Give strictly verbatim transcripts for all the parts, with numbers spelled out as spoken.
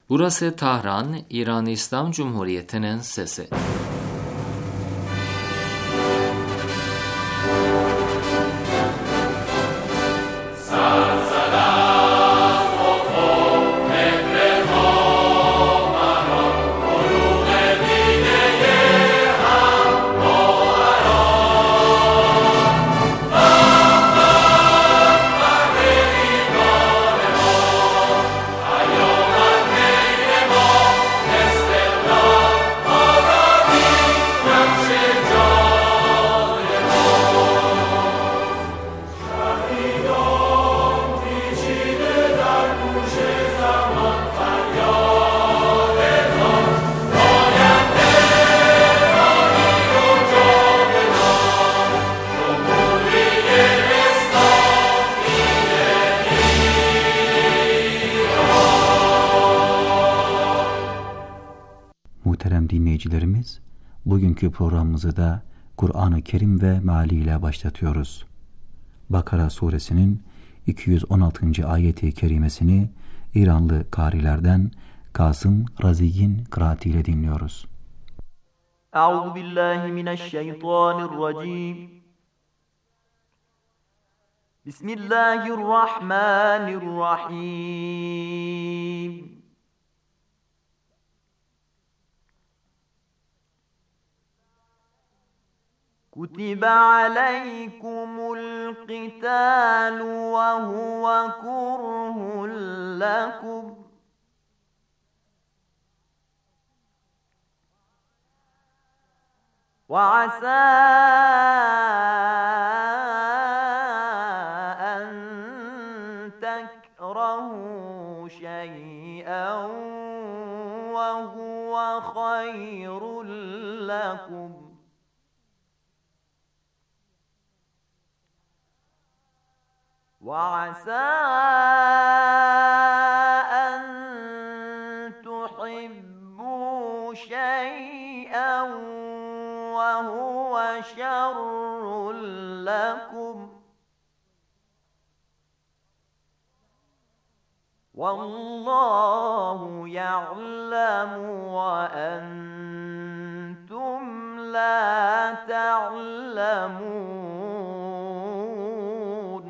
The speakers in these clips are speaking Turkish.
Burası Tahran, İran İslam Cumhuriyeti'nin sesi. Muhterem dinleyicilerimiz, bugünkü programımızı da Kur'an-ı Kerim ve mealiyle başlatıyoruz. Bakara suresinin iki yüz on altıncı ayeti kerimesini İranlı karilerden Kasım Razi'nin kıraatiyle dinliyoruz. Euzubillahimineşşeytanirracim. Bismillahirrahmanirrahim. Kutibe aleykumul qitalu ve huve kurhun lekum. Ve asâ en tekrahû şey'en ve huve hayrun lekum. وَعَسَى أَن تُحِبُّوا شَيْئًا وَهُوَ شَرٌّ لَكُمْ وَاللَّهُ يَعْلَمُ وَأَنْتُمْ لَا تَعْلَمُونَ.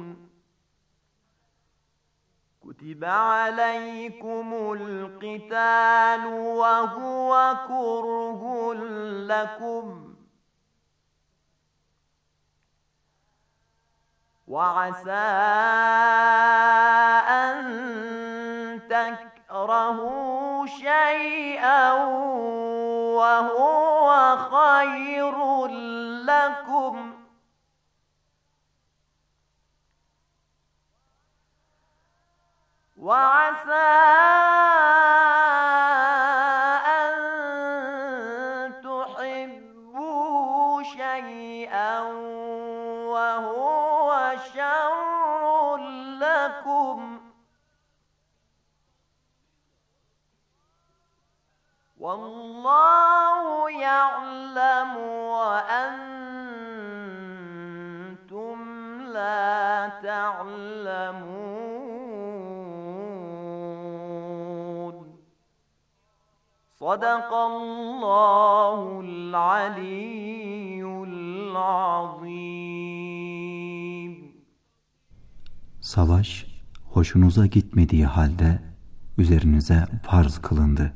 كتب عليكم القتال وهو كره لكم وعسى أن تكرهوا شيئا وهو خير لكم وعسى أن تحبوا شيئا وهو شر لكم والله يعلم وأنتم لا تعلمون. Sadakallahul aliyyul azim. Savaş hoşunuza gitmediği halde üzerinize farz kılındı.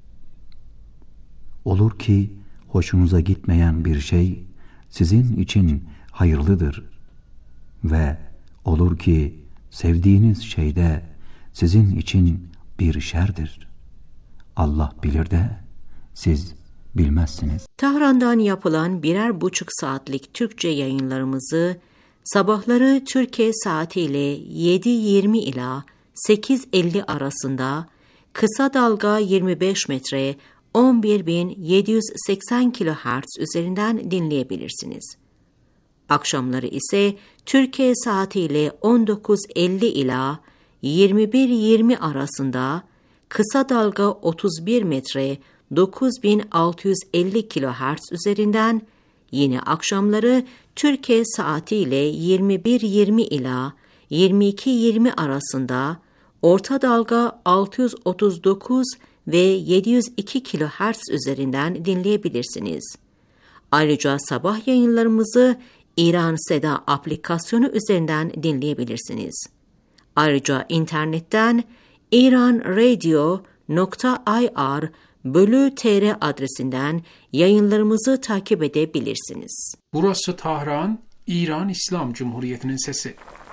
Olur ki hoşunuza gitmeyen bir şey sizin için hayırlıdır ve olur ki sevdiğiniz şey de sizin için bir şerdir. Allah bilir de siz bilmezsiniz. Tahran'dan yapılan birer buçuk saatlik Türkçe yayınlarımızı sabahları Türkiye saatiyle yedi yirmi ila sekiz elli arasında kısa dalga yirmi beş metre on bir bin yedi yüz seksen kilohertz üzerinden dinleyebilirsiniz. Akşamları ise Türkiye saatiyle on dokuz elli ila yirmi bir yirmi arasında kısa dalga otuz bir metre dokuz bin altı yüz elli kilohertz üzerinden, yine akşamları Türkiye saatiyle yirmi bir yirmi ila yirmi iki yirmi arasında orta dalga altı yüz otuz dokuz ve yedi yüz iki kilohertz üzerinden dinleyebilirsiniz. Ayrıca sabah yayınlarımızı İran Seda aplikasyonu üzerinden dinleyebilirsiniz. Ayrıca internetten iranradio nokta ir bölü tr adresinden yayınlarımızı takip edebilirsiniz. Burası Tahran, İran İslam Cumhuriyeti'nin sesi.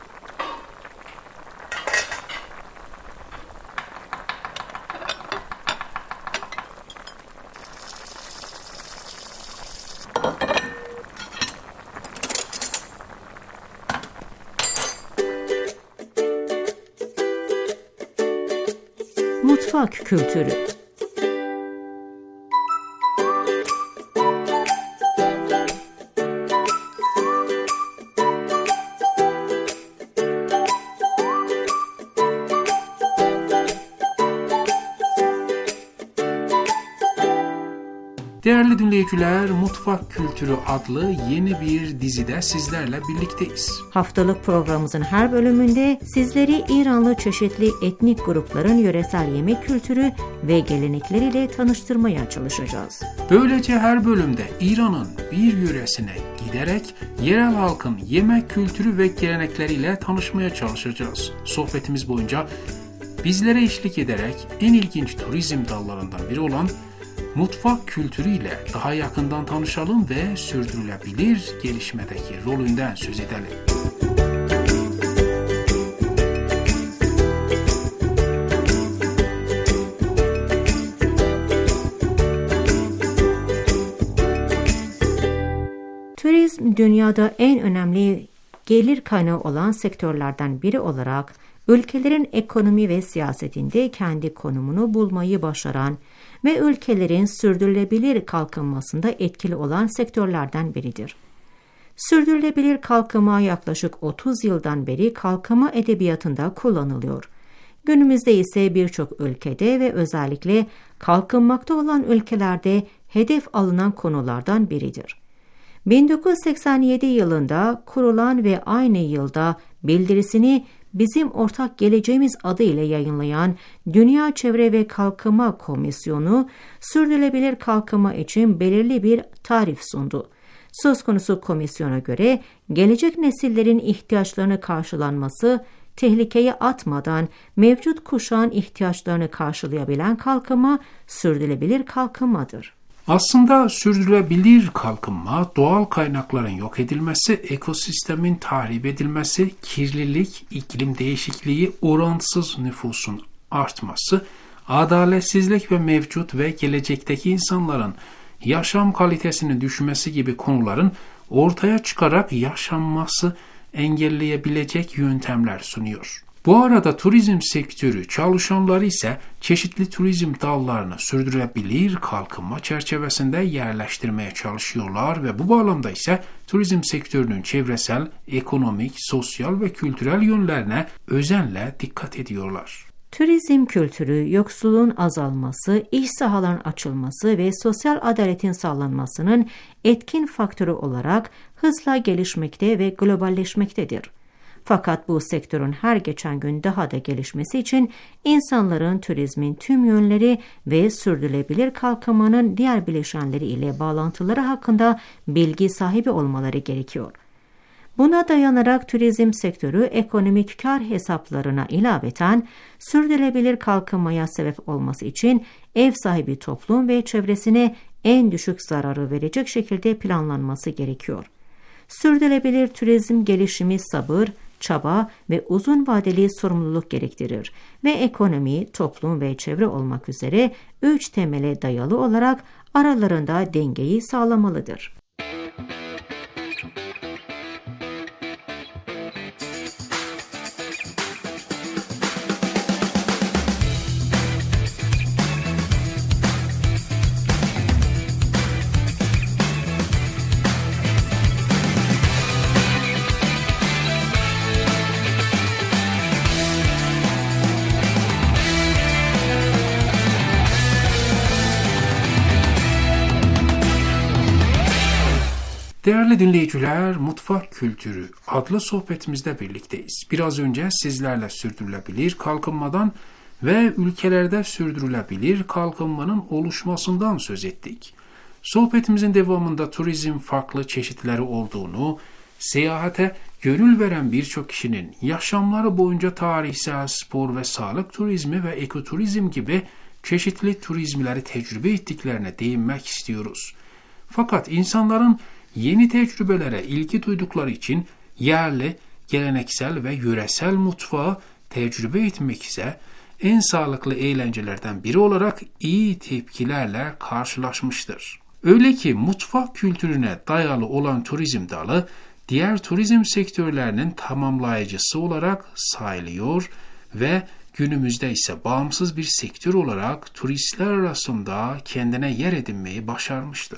Mutfak kültürü. Değerli dinleyiciler, Mutfak Kültürü adlı yeni bir dizide sizlerle birlikteyiz. Haftalık programımızın her bölümünde sizleri İranlı çeşitli etnik grupların yöresel yemek kültürü ve gelenekleriyle tanıştırmaya çalışacağız. Böylece her bölümde İran'ın bir yöresine giderek yerel halkın yemek kültürü ve gelenekleriyle tanışmaya çalışacağız. Sohbetimiz boyunca bizlere eşlik ederek en ilginç turizm dallarından biri olan mutfak kültürüyle daha yakından tanışalım ve sürdürülebilir gelişmedeki rolünden söz edelim. Turizm dünyada en önemli gelir kaynağı olan sektörlerden biri olarak ülkelerin ekonomi ve siyasetinde kendi konumunu bulmayı başaran ve ülkelerin sürdürülebilir kalkınmasında etkili olan sektörlerden biridir. Sürdürülebilir kalkınma yaklaşık otuz yıldan beri kalkınma edebiyatında kullanılıyor. Günümüzde ise birçok ülkede ve özellikle kalkınmakta olan ülkelerde hedef alınan konulardan biridir. bin dokuz yüz seksen yedi yılında kurulan ve aynı yılda bildirisini Bizim Ortak Geleceğimiz adıyla yayınlayan Dünya Çevre ve Kalkınma Komisyonu, sürdürülebilir kalkınma için belirli bir tarif sundu. Söz konusu komisyona göre gelecek nesillerin ihtiyaçlarını karşılanması, tehlikeye atmadan mevcut kuşağın ihtiyaçlarını karşılayabilen kalkınma sürdürülebilir kalkınmadır. Aslında sürdürülebilir kalkınma, doğal kaynakların yok edilmesi, ekosistemin tahrip edilmesi, kirlilik, iklim değişikliği, orantısız nüfusun artması, adaletsizlik ve mevcut ve gelecekteki insanların yaşam kalitesinin düşmesi gibi konuların ortaya çıkarak yaşanması engelleyebilecek yöntemler sunuyor. Bu arada turizm sektörü çalışanları ise çeşitli turizm dallarını sürdürülebilir kalkınma çerçevesinde yerleştirmeye çalışıyorlar ve bu bağlamda ise turizm sektörünün çevresel, ekonomik, sosyal ve kültürel yönlerine özenle dikkat ediyorlar. Turizm kültürü, yoksulluğun azalması, iş sahaların açılması ve sosyal adaletin sağlanmasının etkin faktörü olarak hızla gelişmekte ve globalleşmektedir. Fakat bu sektörün her geçen gün daha da gelişmesi için insanların turizmin tüm yönleri ve sürdürülebilir kalkınmanın diğer bileşenleri ile bağlantıları hakkında bilgi sahibi olmaları gerekiyor. Buna dayanarak turizm sektörü ekonomik kar hesaplarına ilaveten sürdürülebilir kalkınmaya sebep olması için ev sahibi toplum ve çevresine en düşük zararı verecek şekilde planlanması gerekiyor. Sürdürülebilir turizm gelişimi sabır, çaba ve uzun vadeli sorumluluk gerektirir ve ekonomi, toplum ve çevre olmak üzere üç temele dayalı olarak aralarında dengeyi sağlamalıdır. Değerli dinleyiciler, Mutfak Kültürü adlı sohbetimizde birlikteyiz. Biraz önce sizlerle sürdürülebilir kalkınmadan ve ülkelerde sürdürülebilir kalkınmanın oluşmasından söz ettik. Sohbetimizin devamında turizm farklı çeşitleri olduğunu, seyahate gönül veren birçok kişinin yaşamları boyunca tarihsel, spor ve sağlık turizmi ve ekoturizm gibi çeşitli turizmleri tecrübe ettiklerine değinmek istiyoruz. Fakat insanların yeni tecrübelere ilgi duydukları için yerli, geleneksel ve yöresel mutfağı tecrübe etmek ise en sağlıklı eğlencelerden biri olarak iyi tepkilerle karşılaşmıştır. Öyle ki mutfak kültürüne dayalı olan turizm dalı diğer turizm sektörlerinin tamamlayıcısı olarak sayılıyor ve günümüzde ise bağımsız bir sektör olarak turistler arasında kendine yer edinmeyi başarmıştır.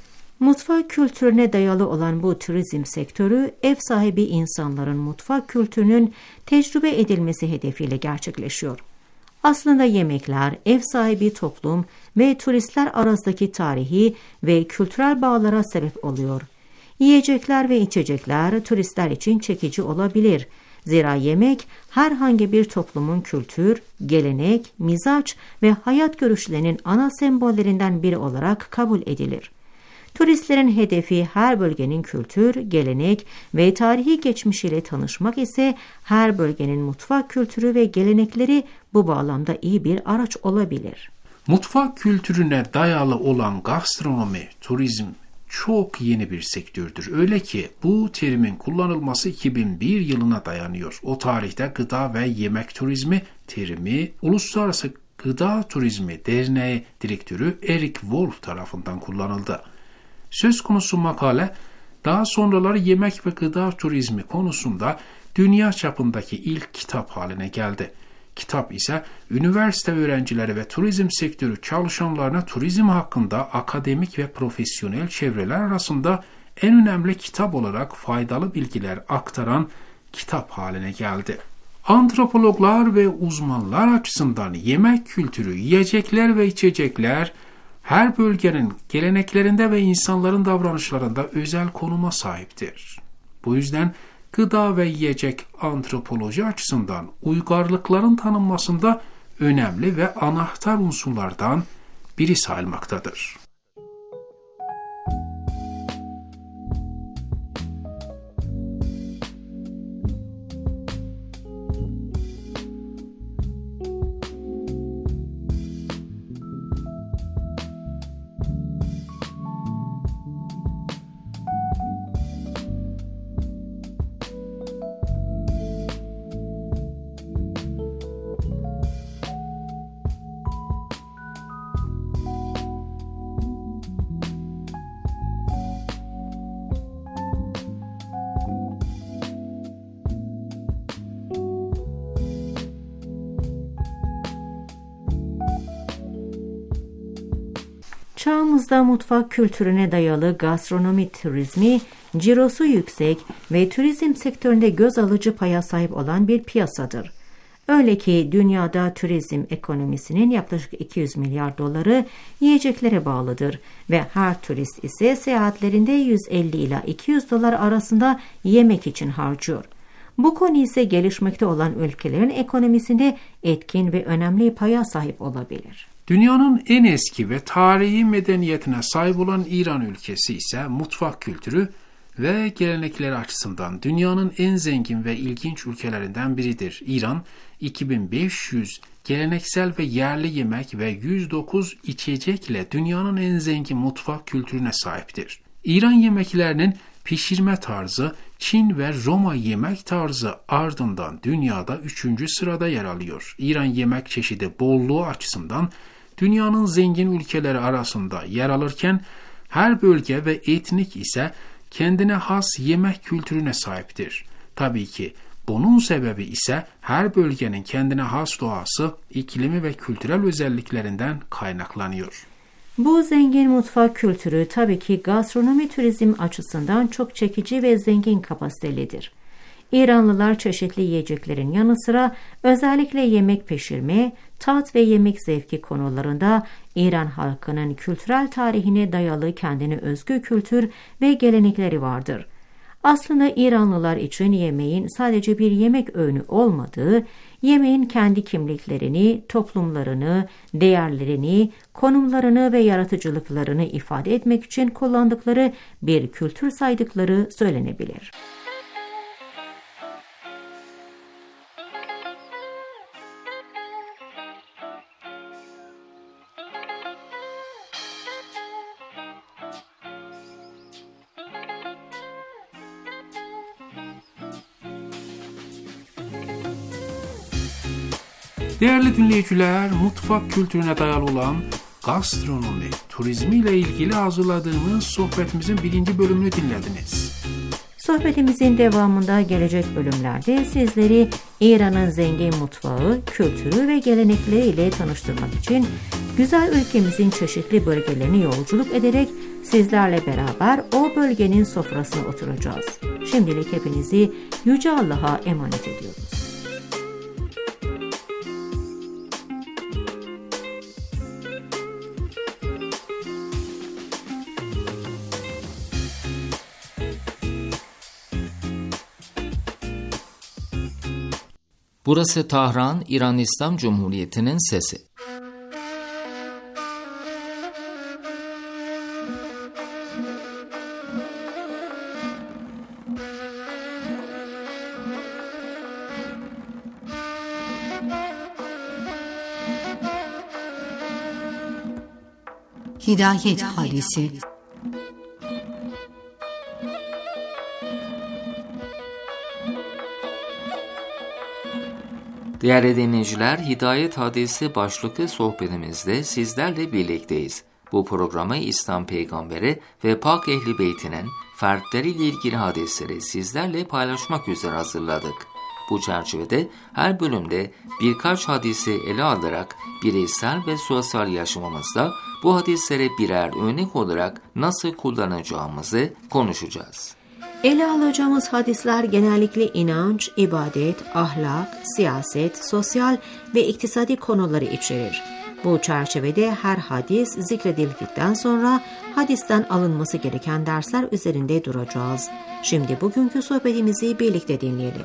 Mutfak kültürüne dayalı olan bu turizm sektörü, ev sahibi insanların mutfak kültürünün tecrübe edilmesi hedefiyle gerçekleşiyor. Aslında yemekler, ev sahibi toplum ve turistler arasındaki tarihi ve kültürel bağlara sebep oluyor. Yiyecekler ve içecekler turistler için çekici olabilir. Zira yemek herhangi bir toplumun kültür, gelenek, mizaç ve hayat görüşlerinin ana sembollerinden biri olarak kabul edilir. Turistlerin hedefi her bölgenin kültür, gelenek ve tarihi geçmişiyle tanışmak ise her bölgenin mutfak kültürü ve gelenekleri bu bağlamda iyi bir araç olabilir. Mutfak kültürüne dayalı olan gastronomi, turizm çok yeni bir sektördür. Öyle ki bu terimin kullanılması iki bin bir yılına dayanıyor. O tarihte gıda ve yemek turizmi terimi Uluslararası Gıda Turizmi Derneği Direktörü Eric Wolf tarafından kullanıldı. Söz konusu makale daha sonraları yemek ve gıda turizmi konusunda dünya çapındaki ilk kitap haline geldi. Kitap ise üniversite öğrencileri ve turizm sektörü çalışanlarına turizm hakkında akademik ve profesyonel çevreler arasında en önemli kitap olarak faydalı bilgiler aktaran kitap haline geldi. Antropologlar ve uzmanlar açısından yemek kültürü, yiyecekler ve içecekler her bölgenin geleneklerinde ve insanların davranışlarında özel konuma sahiptir. Bu yüzden gıda ve yiyecek antropoloji açısından uygarlıkların tanınmasında önemli ve anahtar unsurlardan biri sayılmaktadır. Çağımızda mutfak kültürüne dayalı gastronomi turizmi, cirosu yüksek ve turizm sektöründe göz alıcı paya sahip olan bir piyasadır. Öyle ki dünyada turizm ekonomisinin yaklaşık iki yüz milyar doları yiyeceklere bağlıdır ve her turist ise seyahatlerinde yüz elli ila iki yüz dolar arasında yemek için harcıyor. Bu konu ise gelişmekte olan ülkelerin ekonomisinde etkin ve önemli paya sahip olabilir. Dünyanın en eski ve tarihi medeniyetine sahip olan İran ülkesi ise mutfak kültürü ve gelenekleri açısından dünyanın en zengin ve ilginç ülkelerinden biridir. İran, iki bin beş yüz geleneksel ve yerli yemek ve yüz dokuz içecekle dünyanın en zengin mutfak kültürüne sahiptir. İran yemeklerinin pişirme tarzı Çin ve Roma yemek tarzı ardından dünyada üçüncü sırada yer alıyor. İran yemek çeşidi bolluğu açısından dünyanın zengin ülkeleri arasında yer alırken her bölge ve etnik ise kendine has yemek kültürüne sahiptir. Tabii ki bunun sebebi ise her bölgenin kendine has doğası, iklimi ve kültürel özelliklerinden kaynaklanıyor. Bu zengin mutfak kültürü tabii ki gastronomi turizm açısından çok çekici ve zengin kapasitelidir. İranlılar çeşitli yiyeceklerin yanı sıra özellikle yemek pişirme, tat ve yemek zevki konularında İran halkının kültürel tarihine dayalı kendine özgü kültür ve gelenekleri vardır. Aslında İranlılar için yemeğin sadece bir yemek öğünü olmadığı, yemeğin kendi kimliklerini, toplumlarını, değerlerini, konumlarını ve yaratıcılıklarını ifade etmek için kullandıkları bir kültür saydıkları söylenebilir. Değerli dinleyiciler, mutfak kültürüne dayalı olan gastronomi, turizmi ile ilgili hazırladığımız sohbetimizin birinci bölümünü dinlediniz. Sohbetimizin devamında gelecek bölümlerde sizleri İran'ın zengin mutfağı, kültürü ve gelenekleriyle tanıştırmak için güzel ülkemizin çeşitli bölgelerine yolculuk ederek sizlerle beraber o bölgenin sofrasına oturacağız. Şimdilik hepinizi Yüce Allah'a emanet ediyoruz. Burası Tahran, İran İslam Cumhuriyeti'nin sesi. Hidayet Hadisi. Değerli dinleyiciler, Hidayet Hadisi başlıklı sohbetimizde sizlerle birlikteyiz. Bu programı İslam Peygamberi ve Pak Ehli Beytinin fertleriyle ilgili hadisleri sizlerle paylaşmak üzere hazırladık. Bu çerçevede her bölümde birkaç hadisi ele alarak bireysel ve sosyal yaşamımızda bu hadisleri birer örnek olarak nasıl kullanacağımızı konuşacağız. Ele alacağımız hadisler genellikle inanç, ibadet, ahlak, siyaset, sosyal ve iktisadi konuları içerir. Bu çerçevede her hadis zikredildikten sonra hadisten alınması gereken dersler üzerinde duracağız. Şimdi bugünkü sohbetimizi birlikte dinleyelim.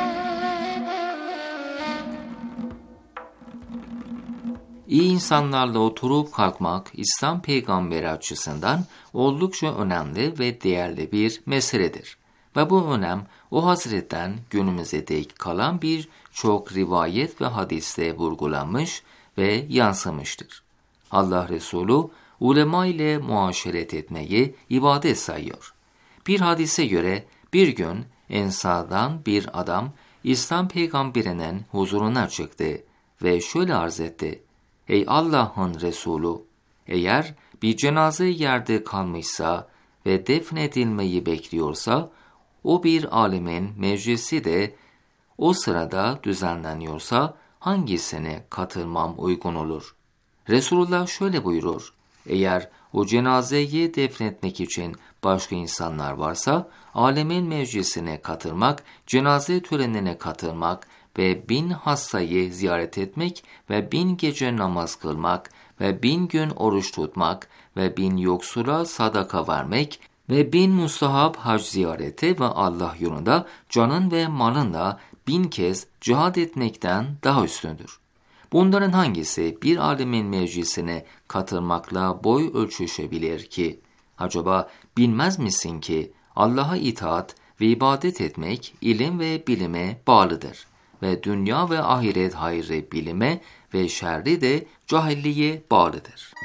İyi insanlarla oturup kalkmak İslam peygamberi açısından oldukça önemli ve değerli bir meseledir. Ve bu önem o Hazret'ten günümüze dek kalan bir çok rivayet ve hadiste vurgulanmış ve yansımıştır. Allah Resulü ulema ile muaşeret etmeyi ibadet sayıyor. Bir hadise göre bir gün Ensar'dan bir adam İslam peygamberinin huzuruna çıktı ve şöyle arz etti: Ey Allah'ın Resulü, eğer bir cenaze yerde kalmışsa ve defnedilmeyi bekliyorsa, o bir alemin meclisi de o sırada düzenleniyorsa hangisine katılmam uygun olur? Resulullah şöyle buyurur: eğer o cenazeyi defnetmek için başka insanlar varsa, alemin meclisine katılmak, cenaze törenine katılmak ve bin hastayı ziyaret etmek ve bin gece namaz kılmak ve bin gün oruç tutmak ve bin yoksula sadaka vermek ve bin mustahap hac ziyareti ve Allah yolunda canın ve malınla bin kez cihad etmekten daha üstündür. Bunların hangisi bir alemin meclisine katılmakla boy ölçüşebilir ki? Acaba bilmez misin ki Allah'a itaat ve ibadet etmek ilim ve bilime bağlıdır ve dünya ve ahiret hayrı bilime ve şerri de cahilliğe bağlıdır.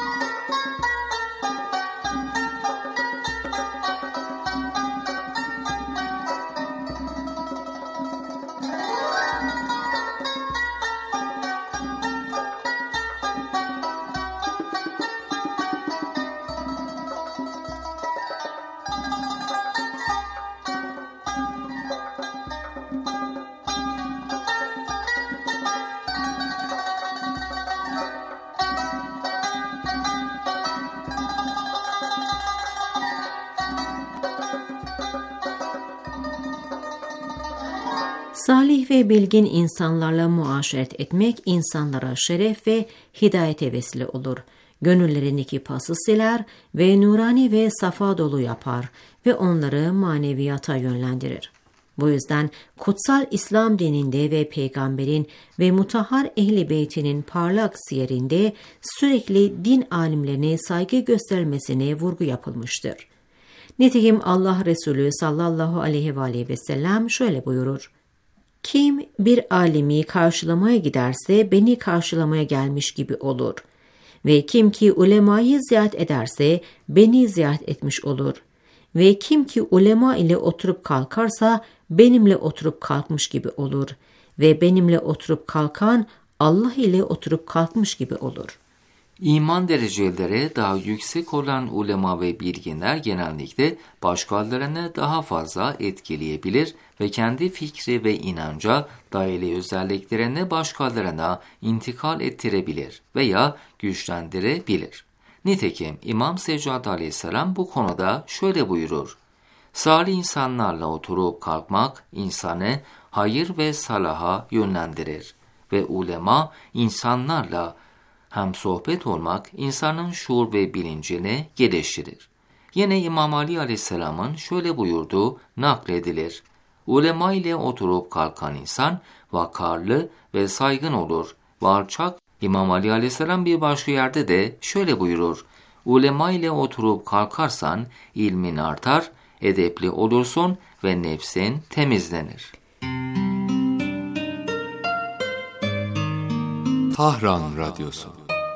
Salih ve bilgin insanlarla muaşeret etmek insanlara şeref ve hidayete vesile olur. gönüllerindeki pası siler ve nurani ve safa dolu yapar ve onları maneviyata yönlendirir. Bu yüzden kutsal İslam dininde ve peygamberin ve mutahhar ehli beytinin parlak siyerinde sürekli din alimlerine saygı göstermesine vurgu yapılmıştır. Nitekim Allah Resulü sallallahu aleyhi ve aleyhi ve sellem şöyle buyurur: Kim bir alimi karşılamaya giderse beni karşılamaya gelmiş gibi olur ve kim ki ulemayı ziyaret ederse beni ziyaret etmiş olur ve kim ki ulema ile oturup kalkarsa benimle oturup kalkmış gibi olur ve benimle oturup kalkan Allah ile oturup kalkmış gibi olur. İman dereceleri daha yüksek olan ulema ve bilginler genellikle başkalarını daha fazla etkileyebilir ve kendi fikri ve inanca dayalı özelliklerini başkalarına intikal ettirebilir veya güçlendirebilir. Nitekim İmam Seccad Aleyhisselam bu konuda şöyle buyurur: Salih insanlarla oturup kalkmak insanı hayır ve salaha yönlendirir ve ulema insanlarla hem sohbet olmak insanın şuur ve bilincini geliştirir. Yine İmam Ali Aleyhisselam'ın şöyle buyurduğu nakledilir: Ulema ile oturup kalkan insan vakarlı ve saygın olur ve alçak. İmam Ali Aleyhisselam bir başka yerde de şöyle buyurur: Ulema ile oturup kalkarsan ilmin artar, edepli olursun ve nefsin temizlenir. Tahran Radyosu.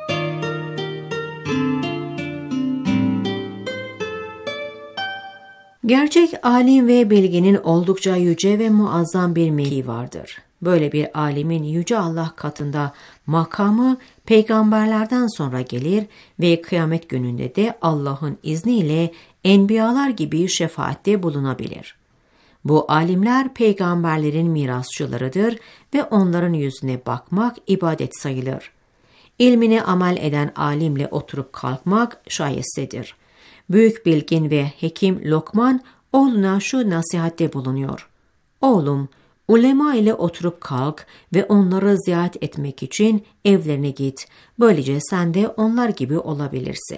Gerçek alim ve bilginin oldukça yüce ve muazzam bir mevki vardır. Böyle bir alimin yüce Allah katında makamı peygamberlerden sonra gelir ve kıyamet gününde de Allah'ın izniyle enbiyalar gibi şefaatte bulunabilir. Bu alimler peygamberlerin mirasçılarıdır ve onların yüzüne bakmak ibadet sayılır. İlmini amel eden alimle oturup kalkmak şayestedir. Büyük bilgin ve hekim Lokman oğluna şu nasihatte bulunuyor: Oğlum, ulema ile oturup kalk ve onları ziyaret etmek için evlerine git. Böylece sen de onlar gibi olabilirsin.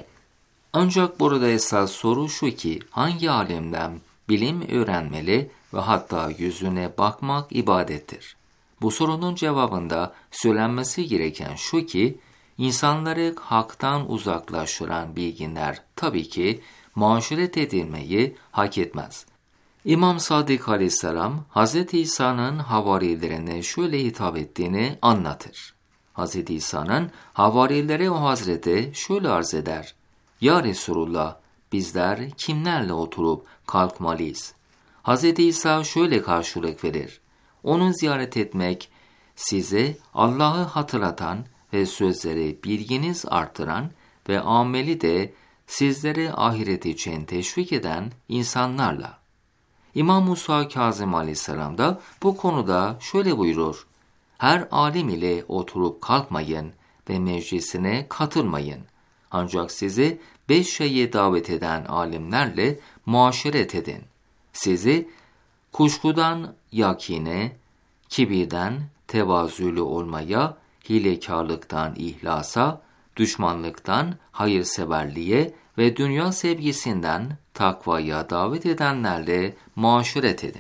Ancak burada esas soru şu ki, hangi alimden bilim öğrenmeli ve hatta yüzüne bakmak ibadettir? Bu sorunun cevabında söylenmesi gereken şu ki, insanları haktan uzaklaştıran bilginler tabii ki maşuret edilmeyi hak etmez. İmam Sadık Aleyhisselam, Hz. İsa'nın havarilerine şöyle hitap ettiğini anlatır. Hz. İsa'nın havarileri o Hazreti şöyle arz eder: Ya Resulullah, bizler kimlerle oturup kalkmalıyız? Hz. İsa şöyle karşılık verir: Onu ziyaret etmek, size Allah'ı hatırlatan ve sözleri bilginiz artıran ve ameli de sizleri ahiret için teşvik eden insanlarla. İmam Musa Kazım Aleyhisselam da bu konuda şöyle buyurur: Her alim ile oturup kalkmayın ve meclisine katılmayın. Ancak sizi beş şeye davet eden alimlerle muaşeret edin. Sizi kuşkudan yakine, kibirden tevazülü olmaya, hilekarlıktan ihlasa, düşmanlıktan hayırseverliğe ve dünya sevgisinden takvaya davet edenlerle muaşeret edin.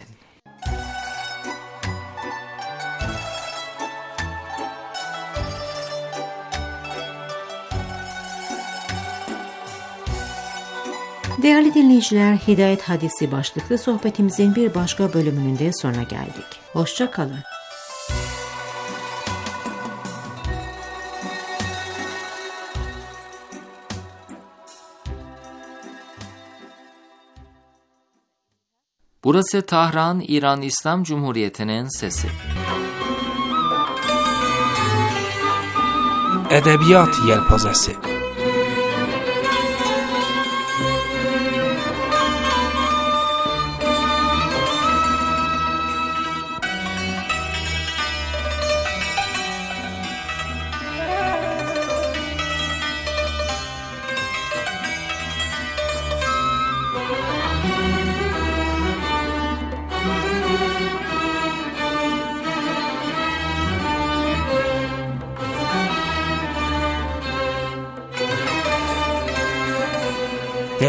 Değerli dinleyiciler, Hidayet Hadisi başlıklı sohbetimizin bir başka bölümünün de sonuna geldik. Hoşça kalın. Burası Tahran, İran İslam Cumhuriyeti'nin sesi. Edebiyat Yelpazesi.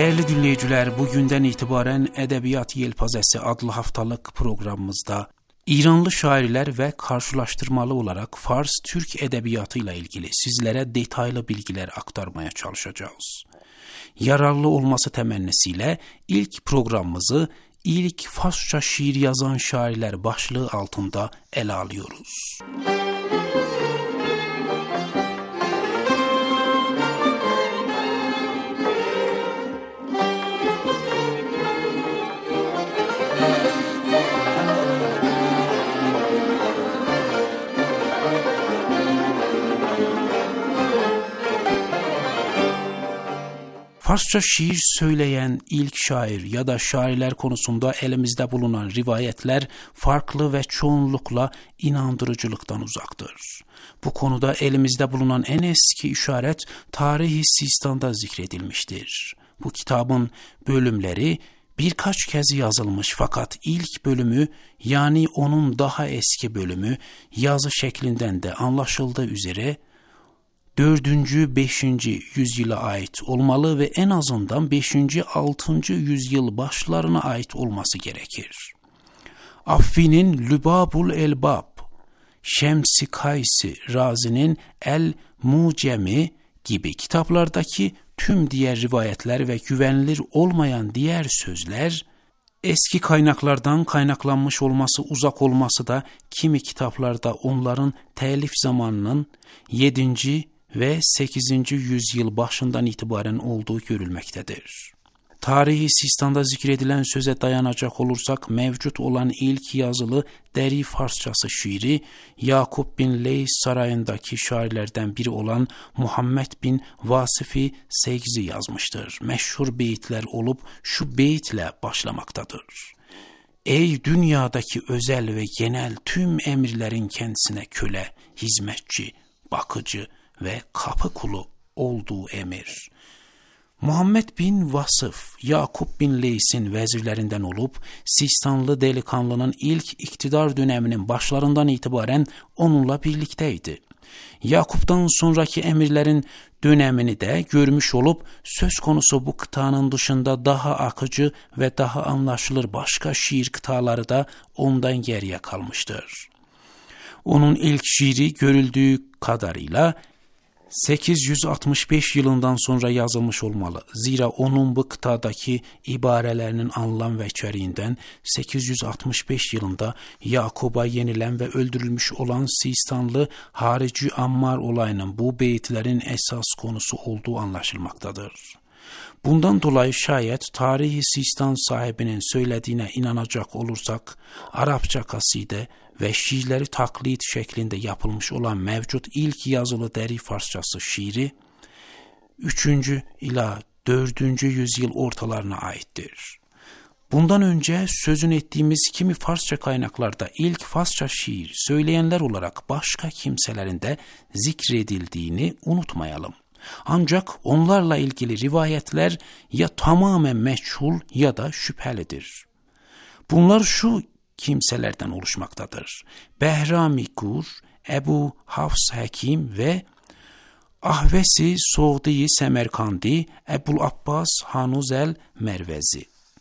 Değerli dinleyiciler, bugünden itibaren Edebiyat Yelpazesi adlı haftalık programımızda İranlı şairler ve karşılaştırmalı olarak Fars-Türk edebiyatı ile ilgili sizlere detaylı bilgiler aktarmaya çalışacağız. Yararlı olması temennisiyle ilk programımızı ilk Farsça şiir yazan şairler başlığı altında ele alıyoruz. Farsça şiir söyleyen ilk şair ya da şairler konusunda elimizde bulunan rivayetler farklı ve çoğunlukla inandırıcılıktan uzaktır. Bu konuda elimizde bulunan en eski işaret Tarih-i Sistan'da zikredilmiştir. Bu kitabın bölümleri birkaç kez yazılmış fakat ilk bölümü yani onun daha eski bölümü yazı şeklinden de anlaşıldığı üzere dördüncü beşinci yüzyıla ait olmalı ve en azından beşinci altıncı yüzyıl başlarına ait olması gerekir. Affi'nin Lübabul Elbab, Şems-i Kaysi Razi'nin El-Mucemi gibi kitaplardaki tüm diğer rivayetler ve güvenilir olmayan diğer sözler, eski kaynaklardan kaynaklanmış olması uzak olması da kimi kitaplarda onların telif zamanının yedinci ve sekizinci yüzyıl başından itibaren olduğu görülmektedir. Tarih-i Sistan'da zikredilen söze dayanacak olursak mevcut olan ilk yazılı deri Farsçası şiiri Yakup bin Leys sarayındaki şairlerden biri olan Muhammed bin Vasıf-ı Segzi yazmıştır. Meşhur beyitler olup şu beyitle başlamaktadır. Ey dünyadaki özel ve genel tüm emirlerin kendisine köle, hizmetçi, bakıcı ve kapı kulu olduğu emir. Muhammed bin Vasıf, Yakup bin Leys'in vezirlerinden olup Sistanlı delikanlının ilk iktidar döneminin başlarından itibaren onunla birlikteydi. Yakup'tan sonraki emirlerin dönemini de görmüş olup söz konusu bu kıtanın dışında daha akıcı ve daha anlaşılır başka şiir kıtaları da ondan geriye kalmıştır. Onun ilk şiiri görüldüğü kadarıyla sekiz yüz altmış beş yılından sonra yazılmış olmalı. Zira onun bu kıtadaki ibarelerinin anlam ve içeriğinden sekiz yüz altmış beş yılında Yakub'a yenilen ve öldürülmüş olan Sistanlı Harici Ammar olayının bu beyitlerin esas konusu olduğu anlaşılmaktadır. Bundan dolayı şayet Tarih-i Sistan sahibinin söylediğine inanacak olursak Arapça kaside ve şiirleri taklit şeklinde yapılmış olan mevcut ilk yazılı deri Farsçası şiiri üçüncü ila dördüncü yüzyıl ortalarına aittir. Bundan önce sözünü ettiğimiz kimi Farsça kaynaklarda ilk Farsça şiir söyleyenler olarak başka kimselerin de zikredildiğini unutmayalım. Ancak onlarla ilgili rivayetler ya tamamen meçhul ya da şüphelidir. Bunlar şu kimselerden oluşmaktadır. Behrami Gur, Ebu Hafs Hakim ve Ahvesi Soğdi Semerkandi, Ebul Abbas Hanuzel Mervezi.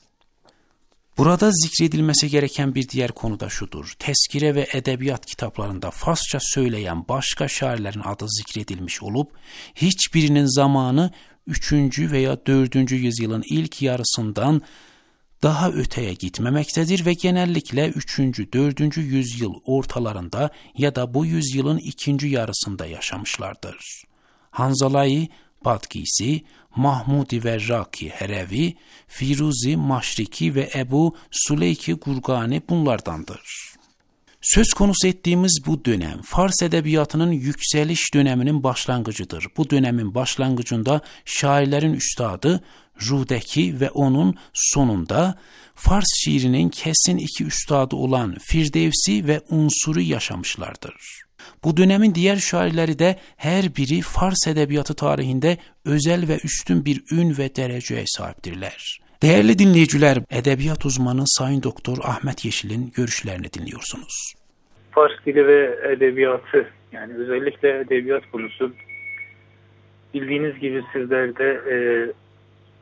Burada zikredilmesi gereken bir diğer konu da şudur. Tezkire ve edebiyat kitaplarında Farsça söyleyen başka şairlerin adı zikredilmiş olup hiçbirinin zamanı üçüncü veya dördüncü yüzyılın ilk yarısından daha öteye gitmemektedir ve genellikle üçüncü dördüncü yüzyıl ortalarında ya da bu yüzyılın ikinci yarısında yaşamışlardır. Hanzalai Badgisi, Mahmudi Verraki Herevi, Firuzi Maşriki ve Ebu Suleyki Gurgani bunlardandır. Söz konusu ettiğimiz bu dönem Fars edebiyatının yükseliş döneminin başlangıcıdır. Bu dönemin başlangıcında şairlerin üstadı Rudeki ve onun sonunda Fars şiirinin kesin iki üstadı olan Firdevsi ve Unsuri yaşamışlardır. Bu dönemin diğer şairleri de her biri Fars edebiyatı tarihinde özel ve üstün bir ün ve dereceye sahiptirler. Değerli dinleyiciler, edebiyat uzmanı Sayın Doktor Ahmet Yeşil'in görüşlerini dinliyorsunuz. Fars dili ve edebiyatı, yani özellikle edebiyat konusu bildiğiniz gibi sizler de e,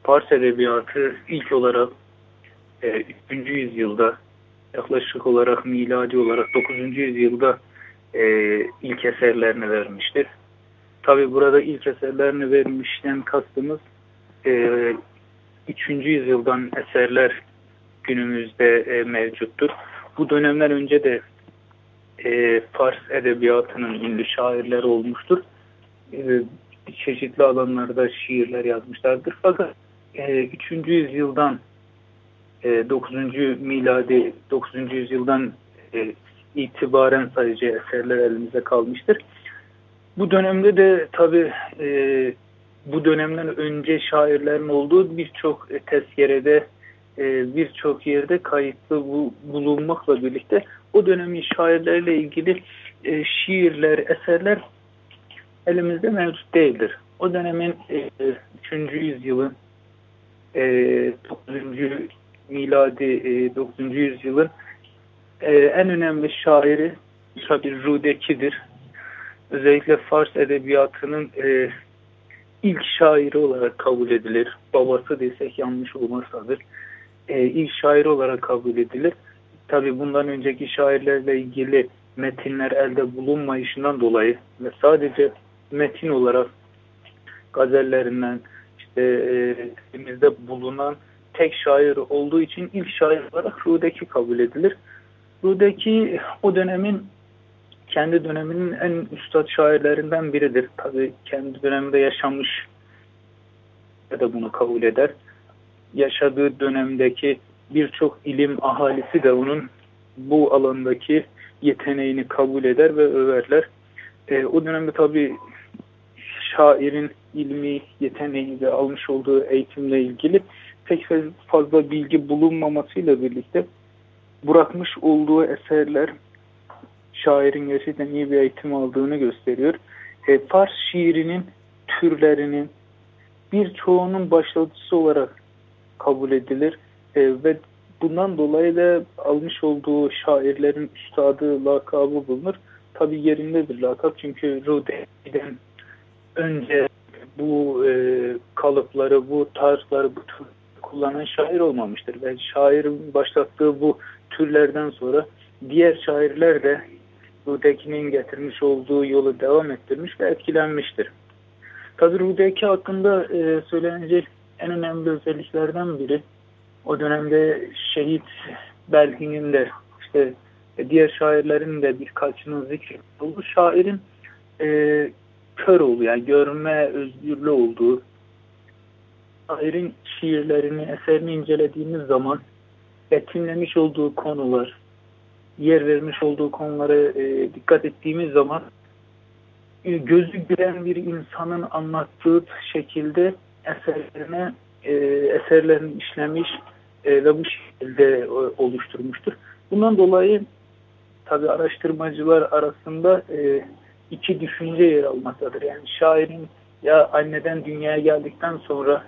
Fars edebiyatı ilk olarak e, üçüncü yüzyılda, yaklaşık olarak miladi olarak dokuzuncu yüzyılda e, ilk eserlerini vermiştir. Tabi burada ilk eserlerini vermişten kastımız e, üçüncü yüzyıldan eserler günümüzde e, mevcuttur. Bu dönemden önce de e, Fars edebiyatının ünlü şairleri olmuştur. E, çeşitli alanlarda şiirler yazmışlardır. Fakat e, üçüncü yüzyıldan e, dokuzuncu miladi dokuzuncu yüzyıldan e, itibaren sadece eserler elimize kalmıştır. Bu dönemde de tabi e, bu dönemden önce şairlerin olduğu birçok e, tezkerede e, birçok yerde kayıtlı bu, bulunmakla birlikte o dönemin şairlerle ilgili e, şiirler, eserler elimizde mevcut değildir. O dönemin e, üçüncü yüzyılın e, dokuzuncu miladi e, dokuzuncu yüzyılın e, en önemli şairi tabi Rudeki'dir. Özellikle Fars edebiyatının e, ilk şairi olarak kabul edilir. Babası desek yanlış olmazsadır. E, ilk şairi olarak kabul edilir. Tabi bundan önceki şairlerle ilgili metinler elde bulunmayışından dolayı ve sadece metin olarak gazellerinden işte elimizde bulunan tek şair olduğu için ilk şair olarak Rudeki kabul edilir. Rudeki o dönemin kendi döneminin en üstad şairlerinden biridir. Tabii kendi döneminde yaşamış da bunu kabul eder. Yaşadığı dönemdeki birçok ilim ahalisi de onun bu alandaki yeteneğini kabul eder ve överler. E, o dönemde tabii şairin ilmi yeteneği ve almış olduğu eğitimle ilgili pek fazla bilgi bulunmamasıyla birlikte bırakmış olduğu eserler şairin gerçekten iyi bir eğitim aldığını gösteriyor. E, Fars şiirinin türlerinin birçoğunun başlatıcısı olarak kabul edilir e, ve bundan dolayı da almış olduğu şairlerin üstadı lakabı bulunur. Tabi yerindedir lakap çünkü Rudeki'den önce bu e, kalıpları, bu tarzları, bu tür kullanan şair olmamıştır. Ve şairin başlattığı bu türlerden sonra diğer şairler de Rudeki'nin getirmiş olduğu yolu devam ettirmiş ve etkilenmiştir. Tabi Rudeki hakkında e, söylenecek en önemli özelliklerden biri o dönemde şehit Belhi'nin de işte diğer şairlerin de birkaçının zikri olduğu şairin e, kör olduğu yani görme özgürlüğü olduğu şairin şiirlerini, eserini incelediğimiz zaman betimlemiş olduğu konular, yer vermiş olduğu konulara e, dikkat ettiğimiz zaman e, gözü gören bir insanın anlattığı şekilde eserlerine e, eserlerini işlemiş e, ve bu şekilde e, oluşturmuştur. Bundan dolayı tabi araştırmacılar arasında e, iki düşünce yer almaktadır. Yani şairin ya anneden dünyaya geldikten sonra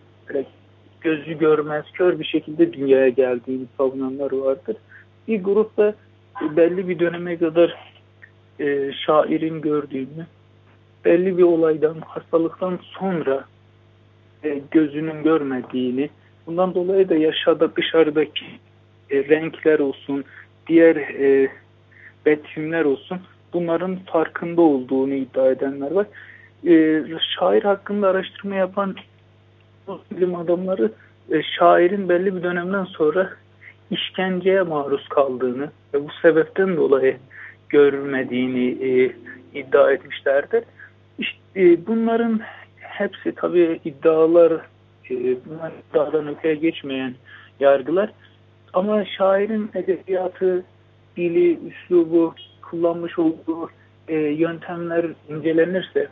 gözü görmez, kör bir şekilde dünyaya geldiğini savunanlar vardır. Bir grup da belli bir döneme kadar e, şairin gördüğünü, belli bir olaydan, hastalıktan sonra e, gözünün görmediğini, bundan dolayı da yaşada dışarıdaki e, renkler olsun, diğer e, betimler olsun, bunların farkında olduğunu iddia edenler var. E, şair hakkında araştırma yapan bilim adamları e, şairin belli bir dönemden sonra işkenceye maruz kaldığını ve bu sebepten dolayı görmediğini e, iddia etmişlerdir. İşte, e, bunların hepsi tabii iddialar, e, bunlar iddiadan öteye geçmeyen yargılar. Ama şairin edebiyatı, dili, üslubu, kullanmış olduğu e, yöntemler incelenirse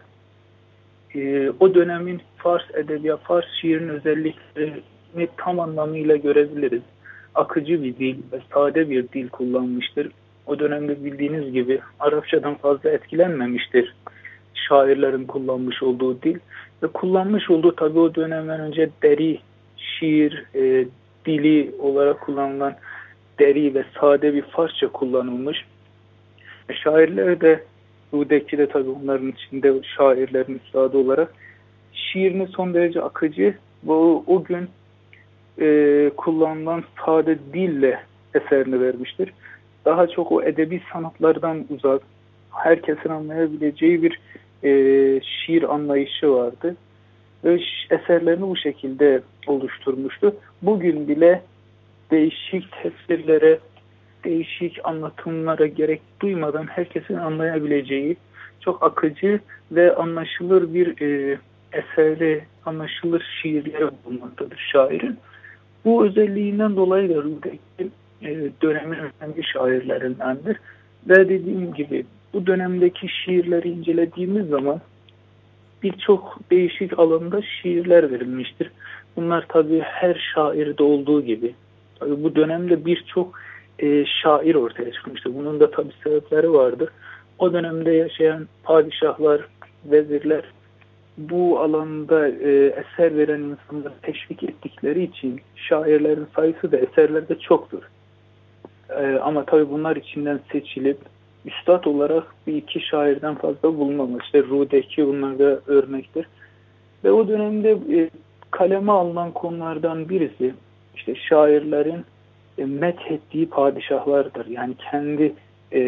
e, o dönemin Fars edebiyatı, Fars şiirin özelliklerini tam anlamıyla görebiliriz. Akıcı bir dil ve sade bir dil kullanmıştır. O dönemde bildiğiniz gibi Arapçadan fazla etkilenmemiştir şairlerin kullanmış olduğu dil. Ve kullanmış olduğu tabii o dönemden önce deri, şiir e, dili olarak kullanılan deri ve sade bir Farsça kullanılmış. E, şairler de Rudeki de tabii onların içinde şairlerin üstadı olarak şiirini son derece akıcı Bu o gün e, kullanılan sade dille eserini vermiştir. Daha çok o edebi sanatlardan uzak, herkesin anlayabileceği bir e, şiir anlayışı vardı. Ve eserlerini bu şekilde oluşturmuştu. Bugün bile değişik tefsirlere, değişik anlatımlara gerek duymadan herkesin anlayabileceği çok akıcı ve anlaşılır bir e, eseri, anlaşılır şiirleri bulunmaktadır şairin. Bu özelliğinden dolayı da Rudeki e, dönemin önemli şairlerindendir. Ve dediğim gibi bu dönemdeki şiirleri incelediğimiz zaman birçok değişik alanda şiirler verilmiştir. Bunlar tabii her şairde olduğu gibi. Tabii bu dönemde birçok e, şair ortaya çıkmıştır. Bunun da tabii sebepleri vardır. O dönemde yaşayan padişahlar, vezirler bu alanda e, eser veren insanları teşvik ettikleri için şairlerin sayısı da eserlerde çoktur. E, ama tabii bunlar içinden seçilip üstad olarak bir iki şairden fazla bulunmamış. İşte Rudeki bunlar da örnektir. Ve o dönemde e, kaleme alınan konulardan birisi işte şairlerin e, methettiği padişahlardır. Yani kendi e,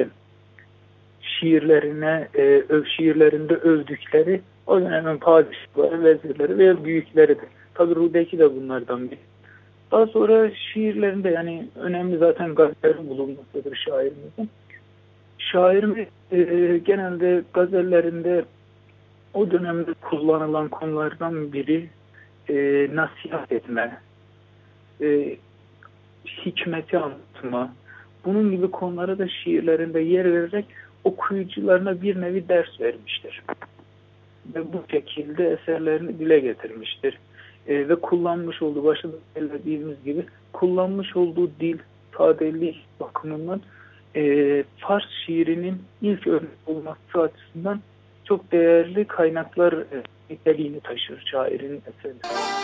şiirlerine, e, öv, şiirlerinde övdükleri o dönemin padişahları, vezirleri ve büyükleridir. Tabi Rudeki de bunlardan biri. Daha sonra şiirlerinde yani önemli zaten gazeteleri bulunmaktadır şairimizin. Şairimiz e, genelde gazellerinde o dönemde kullanılan konulardan biri e, nasihat etme, e, hikmeti anlatma, bunun gibi konulara da şiirlerinde yer vererek okuyucularına bir nevi ders vermiştir. Ve bu şekilde eserlerini dile getirmiştir. E, ve kullanmış olduğu, başta da söylediğimiz gibi kullanmış olduğu dil, sadelik bakımından e, Fars şiirinin ilk örnek olması açısından çok değerli kaynaklar e, niteliğini taşır şairin eseri.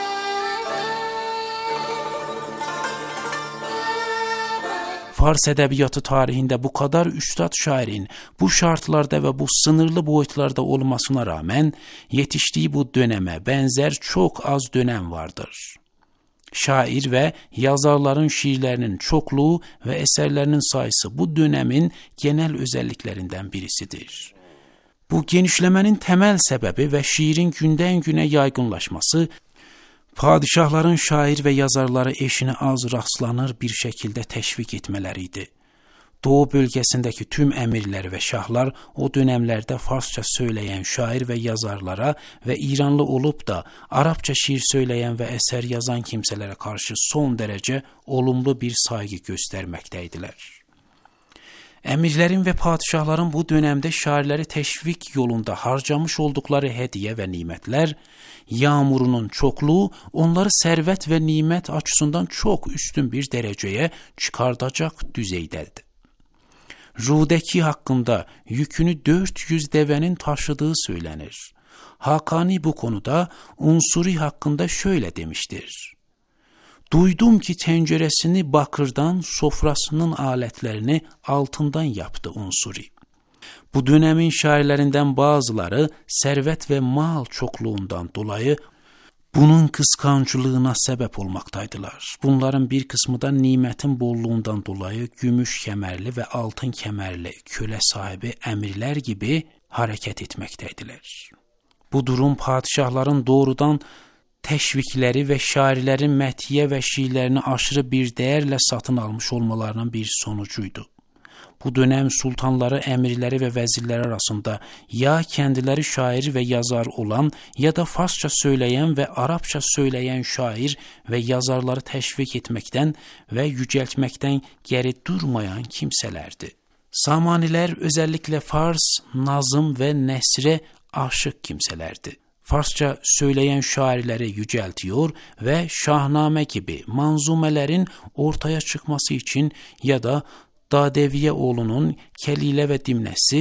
Fars edebiyatı tarihinde bu kadar üstad şairin bu şartlarda ve bu sınırlı boyutlarda olmasına rağmen yetiştiği bu döneme benzer çok az dönem vardır. Şair ve yazarların şiirlerinin çokluğu ve eserlerinin sayısı bu dönemin genel özelliklerinden birisidir. Bu genişlemenin temel sebebi ve şiirin günden güne yaygınlaşması, padişahların şair ve yazarları eşine az rastlanır bir şekilde teşvik etmeleriydi. Doğu bölgesindeki tüm emirler ve şahlar o dönemlerde Farsça söyleyen şair ve yazarlara ve İranlı olup da Arapça şiir söyleyen ve eser yazan kimselere karşı son derece olumlu bir saygı göstermekteydiler. Emirlerin ve padişahların bu dönemde şairleri teşvik yolunda harcamış oldukları hediye ve nimetler, yağmurunun çokluğu onları servet ve nimet açısından çok üstün bir dereceye çıkartacak düzeydeydi. Rudeki hakkında yükünü dört yüz devenin taşıdığı söylenir. Hakani bu konuda Unsuri hakkında şöyle demiştir: "Duydum ki tenceresini bakırdan, sofrasının aletlerini altından yaptı Unsuri." Bu dönemin şairlerinden bazıları servet ve mal çokluğundan dolayı bunun kıskançlığına sebep olmaktaydılar. Bunların bir kısmı da nimetin bolluğundan dolayı gümüş kemerli ve altın kemerli köle sahibi emirler gibi hareket etmekteydiler. Bu durum padişahların doğrudan teşvikleri ve şairlerin metiye ve şiirlerini aşırı bir değerle satın almış olmalarının bir sonucuydu. Bu dönem sultanları, emirleri ve vezirleri arasında ya kendileri şair ve yazar olan ya da Farsça söyleyen ve Arapça söyleyen şair ve yazarları teşvik etmekten ve yüceltmekten geri durmayan kimselerdi. Samaniler özellikle Fars, nazım ve nesre aşık kimselerdi. Farsça söyleyen şairleri yüceltiyor ve Şahname gibi manzumelerin ortaya çıkması için ya da Dadeviyeoğlu'nun Kelile ve Dimnesi,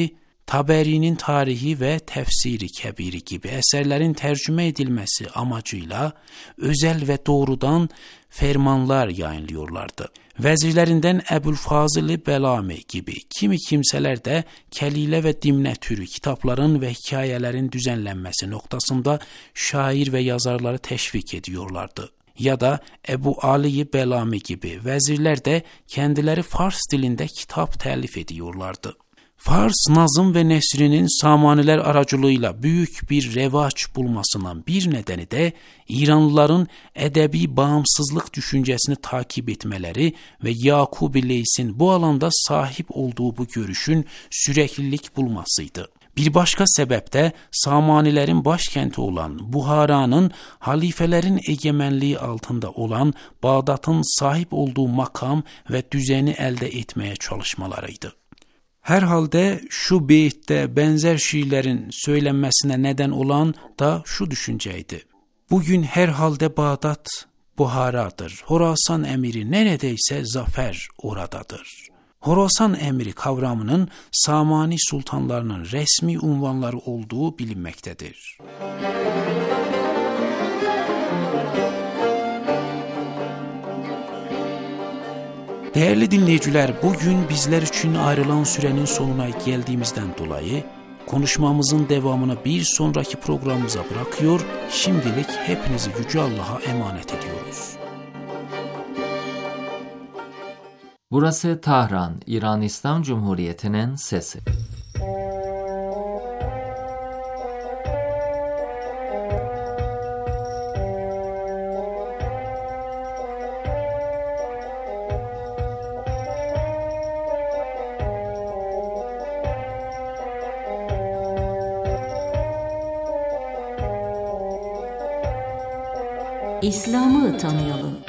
Taberi'nin Tarihi ve Tefsiri Kebiri gibi eserlerin tercüme edilmesi amacıyla özel ve doğrudan fermanlar yayınlıyorlardı. Vezirlerinden Ebu'l-Fazıl-ı Belami gibi kimi kimseler de Kelile ve Dimne türü kitapların ve hikayelerin düzenlenmesi noktasında şair ve yazarları teşvik ediyorlardı. Ya da Ebu Ali Belami gibi vezirler de kendileri Fars dilinde kitap telif ediyorlardı. Fars nazım ve nesrinin Samaniler aracılığıyla büyük bir revaç bulmasının bir nedeni de İranlıların edebi bağımsızlık düşüncesini takip etmeleri ve Yakub-i Leys'in bu alanda sahip olduğu bu görüşün süreklilik bulmasıydı. Bir başka sebep de Samanilerin başkenti olan Buhara'nın halifelerin egemenliği altında olan Bağdat'ın sahip olduğu makam ve düzeni elde etmeye çalışmalarıydı. Herhalde şu beytte benzer şiirlerin söylenmesine neden olan da şu düşünceydi. Bugün herhalde Bağdat Buhara'dır. Horasan emiri neredeyse zafer oradadır. Horasan emiri kavramının Samani sultanlarının resmi unvanları olduğu bilinmektedir. Değerli dinleyiciler, bugün bizler için ayrılan sürenin sonuna geldiğimizden dolayı konuşmamızın devamını bir sonraki programımıza bırakıyor, şimdilik hepinizi Yüce Allah'a emanet ediyoruz. Burası Tahran, İran İslam Cumhuriyeti'nin sesi. İslam'ı tanıyalım.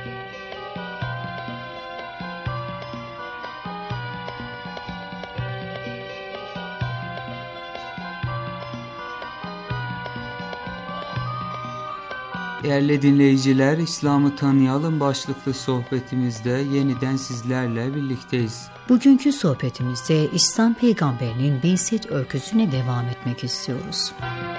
Değerli dinleyiciler, İslam'ı tanıyalım başlıklı sohbetimizde yeniden sizlerle birlikteyiz. Bugünkü sohbetimizde İslam peygamberinin bi'set öyküsüne devam etmek istiyoruz.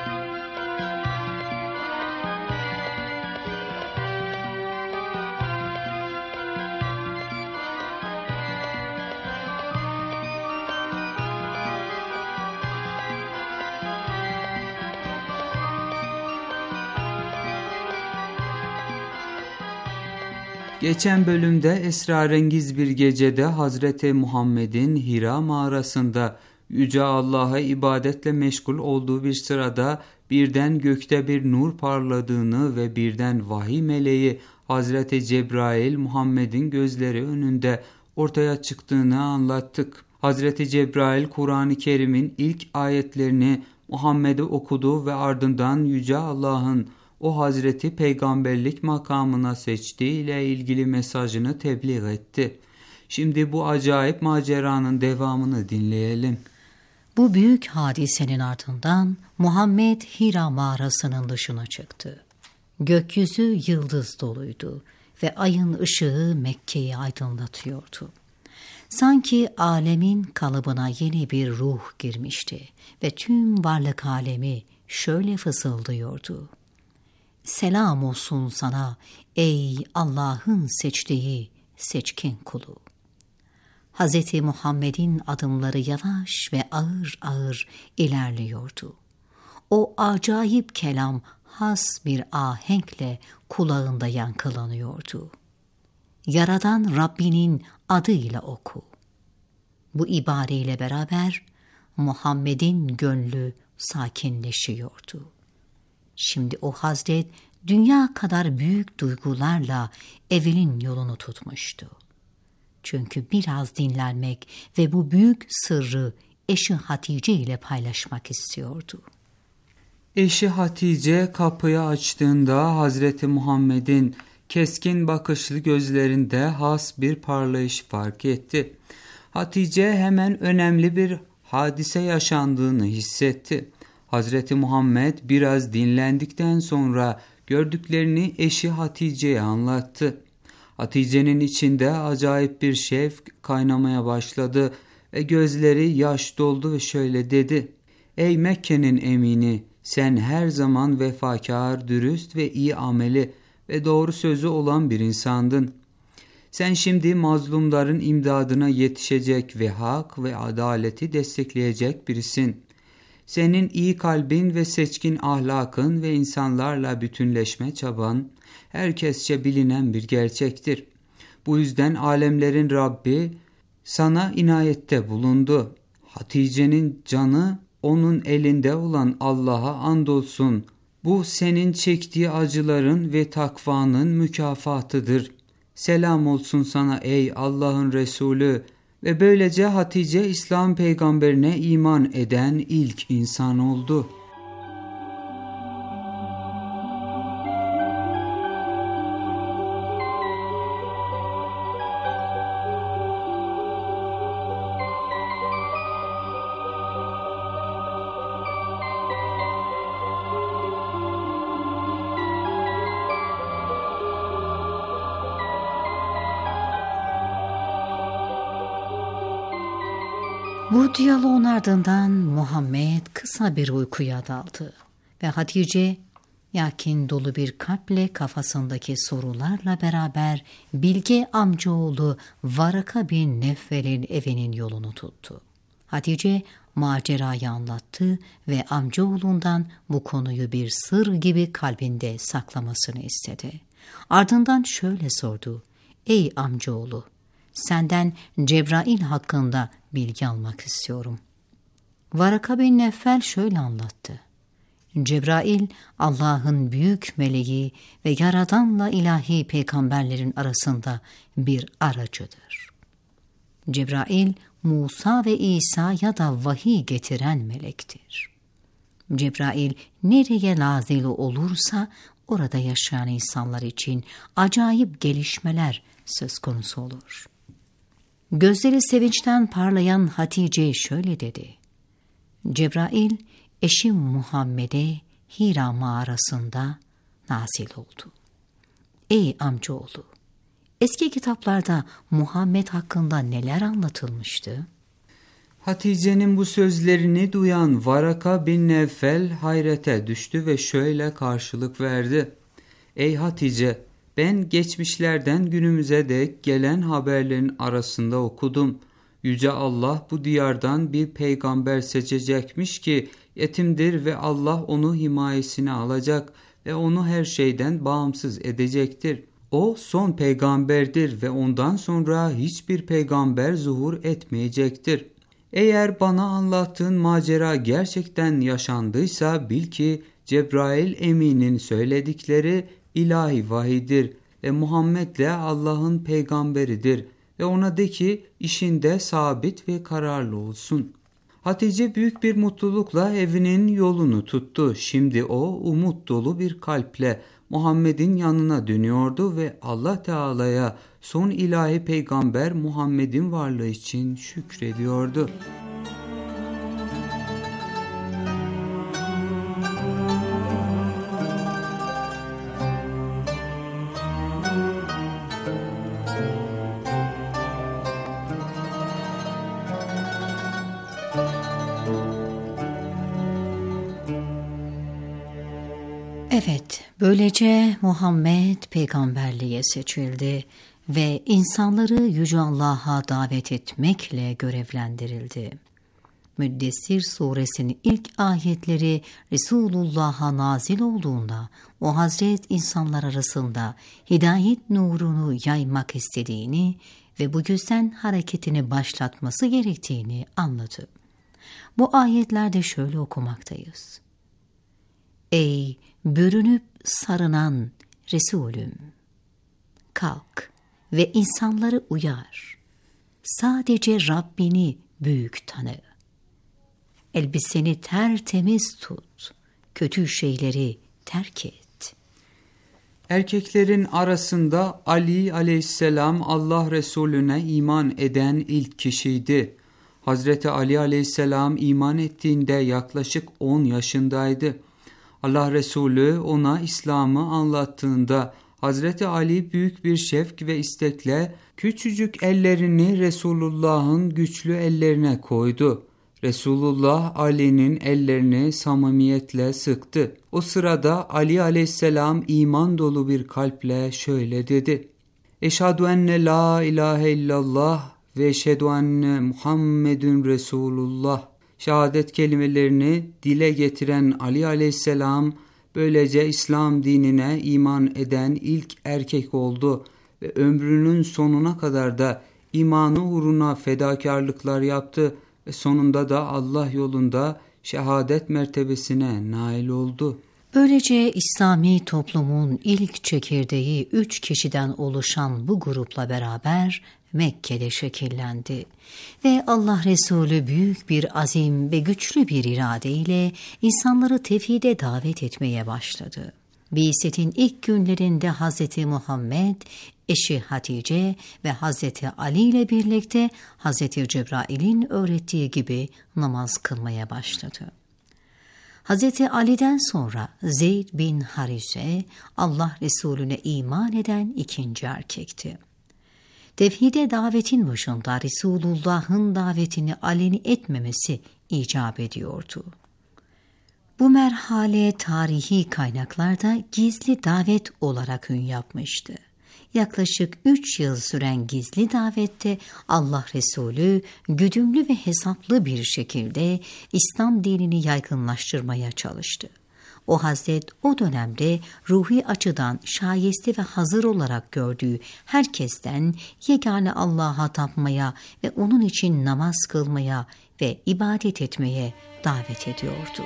Geçen bölümde esrarengiz bir gecede Hazreti Muhammed'in Hira mağarasında Yüce Allah'a ibadetle meşgul olduğu bir sırada birden gökte bir nur parladığını ve birden vahiy meleği Hazreti Cebrail Muhammed'in gözleri önünde ortaya çıktığını anlattık. Hazreti Cebrail Kur'an-ı Kerim'in ilk ayetlerini Muhammed'e okudu ve ardından Yüce Allah'ın o Hazreti peygamberlik makamına seçtiği ile ilgili mesajını tebliğ etti. Şimdi bu acayip maceranın devamını dinleyelim. Bu büyük hadisenin ardından Muhammed Hira mağarasının dışına çıktı. Gökyüzü yıldız doluydu ve ayın ışığı Mekke'yi aydınlatıyordu. Sanki alemin kalıbına yeni bir ruh girmişti ve tüm varlık alemi şöyle fısıldıyordu. Selam olsun sana ey Allah'ın seçtiği seçkin kulu. Hz. Muhammed'in adımları yavaş ve ağır ağır ilerliyordu. O acayip kelam has bir ahenkle kulağında yankılanıyordu. Yaradan Rabbinin adıyla oku. Bu ibareyle beraber Muhammed'in gönlü sakinleşiyordu. Şimdi o Hazret dünya kadar büyük duygularla evinin yolunu tutmuştu. Çünkü biraz dinlenmek ve bu büyük sırrı eşi Hatice ile paylaşmak istiyordu. Eşi Hatice kapıyı açtığında Hazreti Muhammed'in keskin bakışlı gözlerinde has bir parlayış fark etti. Hatice hemen önemli bir hadise yaşandığını hissetti. Hazreti Muhammed biraz dinlendikten sonra gördüklerini eşi Hatice'ye anlattı. Hatice'nin içinde acayip bir şevk kaynamaya başladı ve gözleri yaş doldu ve şöyle dedi: Ey Mekke'nin emini, sen her zaman vefakar, dürüst ve iyi ameli ve doğru sözü olan bir insandın. Sen şimdi mazlumların imdadına yetişecek ve hak ve adaleti destekleyecek birisin. Senin iyi kalbin ve seçkin ahlakın ve insanlarla bütünleşme çaban herkesçe bilinen bir gerçektir. Bu yüzden alemlerin Rabbi sana inayette bulundu. Hatice'nin canı onun elinde olan Allah'a andolsun. Bu senin çektiği acıların ve takvanın mükafatıdır. Selam olsun sana ey Allah'ın Resulü. Ve böylece Hatice İslam peygamberine iman eden ilk insan oldu. Bu diyaloğun ardından Muhammed kısa bir uykuya daldı ve Hatice yakin dolu bir kalple kafasındaki sorularla beraber bilge amcaoğlu Varaka bin Nevfel'in evinin yolunu tuttu. Hatice macerayı anlattı ve amcaoğlundan bu konuyu bir sır gibi kalbinde saklamasını istedi. Ardından şöyle sordu: Ey amcaoğlu, senden Cebrail hakkında bilgi almak istiyorum. Varaka bin Nevfel şöyle anlattı: Cebrail Allah'ın büyük meleği ve Yaradan'la ilahi peygamberlerin arasında bir aracıdır. Cebrail Musa ve İsa'ya da vahiy getiren melektir. Cebrail nereye nazil olursa orada yaşayan insanlar için acayip gelişmeler söz konusu olur. Gözleri sevinçten parlayan Hatice şöyle dedi: Cebrail eşim Muhammed'e Hira mağarasında nazil oldu. Ey amcaoğlu, eski kitaplarda Muhammed hakkında neler anlatılmıştı? Hatice'nin bu sözlerini duyan Varaka bin Nevfel hayrete düştü ve şöyle karşılık verdi: Ey Hatice, ben geçmişlerden günümüze dek gelen haberlerin arasında okudum. Yüce Allah bu diyardan bir peygamber seçecekmiş ki yetimdir ve Allah onu himayesine alacak ve onu her şeyden bağımsız edecektir. O son peygamberdir ve ondan sonra hiçbir peygamber zuhur etmeyecektir. Eğer bana anlattığın macera gerçekten yaşandıysa bil ki Cebrail eminin söyledikleri ilahi vahidir ve Muhammed de Allah'ın peygamberidir ve ona de ki işinde sabit ve kararlı olsun. Hatice büyük bir mutlulukla evinin yolunu tuttu. Şimdi o umut dolu bir kalple Muhammed'in yanına dönüyordu ve Allah Teala'ya son ilahi peygamber Muhammed'in varlığı için şükrediyordu. Evet, böylece Muhammed peygamberliğe seçildi ve insanları Yüce Allah'a davet etmekle görevlendirildi. Müddessir suresinin ilk ayetleri Resulullah'a nazil olduğunda o Hazret insanlar arasında hidayet nurunu yaymak istediğini ve bu yüzden hareketini başlatması gerektiğini anladı. Bu ayetlerde şöyle okumaktayız: Ey bürünüp sarınan Resulüm! Kalk ve insanları uyar. Sadece Rabbini büyük tanı. Elbiseni tertemiz tut. Kötü şeyleri terk et. Erkeklerin arasında Ali aleyhisselam Allah Resulüne iman eden ilk kişiydi. Hazreti Ali aleyhisselam iman ettiğinde yaklaşık on yaşındaydı. Allah Resulü ona İslam'ı anlattığında Hazreti Ali büyük bir şevk ve istekle küçücük ellerini Resulullah'ın güçlü ellerine koydu. Resulullah Ali'nin ellerini samimiyetle sıktı. O sırada Ali aleyhisselam iman dolu bir kalple şöyle dedi: Eşhedü enne la ilahe illallah ve eşhedü enne Muhammedun Resulullah. Şehadet kelimelerini dile getiren Ali aleyhisselam böylece İslam dinine iman eden ilk erkek oldu ve ömrünün sonuna kadar da imanı uğruna fedakarlıklar yaptı ve sonunda da Allah yolunda şehadet mertebesine nail oldu. Böylece İslami toplumun ilk çekirdeği üç kişiden oluşan bu grupla beraber Mekke'de şekillendi ve Allah Resulü büyük bir azim ve güçlü bir iradeyle insanları tevhide davet etmeye başladı. Bi'setin ilk günlerinde Hazreti Muhammed, eşi Hatice ve Hazreti Ali ile birlikte Hazreti Cebrail'in öğrettiği gibi namaz kılmaya başladı. Hazreti Ali'den sonra Zeyd bin Harise, Allah Resulüne iman eden ikinci erkekti. Tevhide davetin başında Resulullah'ın davetini aleni etmemesi icap ediyordu. Bu merhale tarihi kaynaklarda gizli davet olarak ün yapmıştı. Yaklaşık üç yıl süren gizli davette Allah Resulü güdümlü ve hesaplı bir şekilde İslam dinini yaygınlaştırmaya çalıştı. O Hazret o dönemde ruhi açıdan şayeste ve hazır olarak gördüğü herkesten yegane Allah'a tapmaya ve onun için namaz kılmaya ve ibadet etmeye davet ediyordu.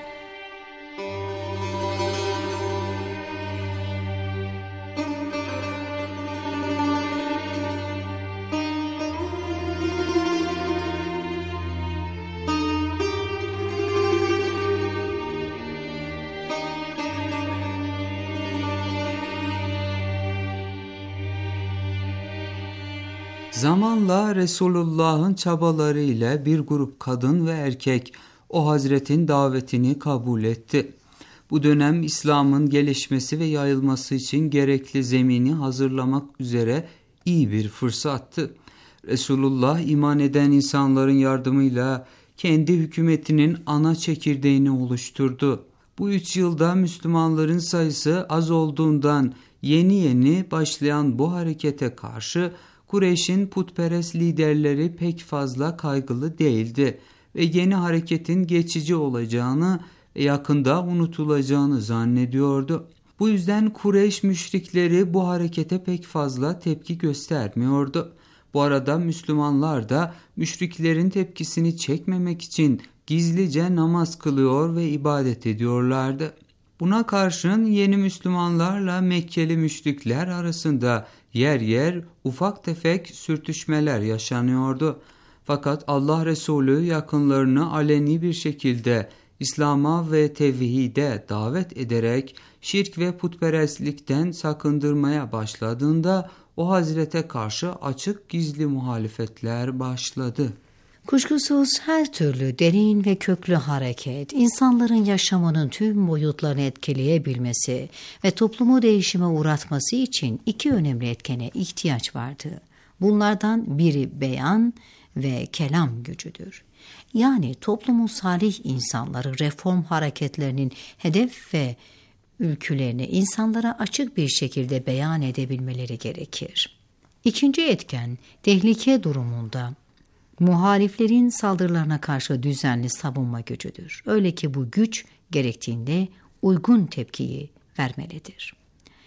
Zamanla Resulullah'ın çabalarıyla bir grup kadın ve erkek o Hazretin davetini kabul etti. Bu dönem İslam'ın gelişmesi ve yayılması için gerekli zemini hazırlamak üzere iyi bir fırsattı. Resulullah iman eden insanların yardımıyla kendi hükümetinin ana çekirdeğini oluşturdu. Bu üç yılda Müslümanların sayısı az olduğundan yeni yeni başlayan bu harekete karşı Kureyş'in putperest liderleri pek fazla kaygılı değildi ve yeni hareketin geçici olacağını ve yakında unutulacağını zannediyordu. Bu yüzden Kureyş müşrikleri bu harekete pek fazla tepki göstermiyordu. Bu arada Müslümanlar da müşriklerin tepkisini çekmemek için gizlice namaz kılıyor ve ibadet ediyorlardı. Buna karşın yeni Müslümanlarla Mekkeli müşrikler arasında yer yer ufak tefek sürtüşmeler yaşanıyordu. Fakat Allah Resulü yakınlarını aleni bir şekilde İslam'a ve tevhide davet ederek şirk ve putperestlikten sakındırmaya başladığında o hazrete karşı açık gizli muhalefetler başladı. Kuşkusuz her türlü derin ve köklü hareket, insanların yaşamının tüm boyutlarını etkileyebilmesi ve toplumu değişime uğratması için iki önemli etkene ihtiyaç vardı. Bunlardan biri beyan ve kelam gücüdür. Yani toplumun salih insanları reform hareketlerinin hedef ve ülkülerini insanlara açık bir şekilde beyan edebilmeleri gerekir. İkinci etken, tehlike durumunda muhaliflerin saldırılarına karşı düzenli savunma gücüdür. Öyle ki bu güç gerektiğinde uygun tepkiyi vermelidir.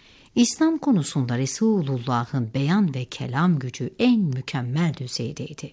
İslam konusunda Resulullah'ın beyan ve kelam gücü en mükemmel düzeydeydi.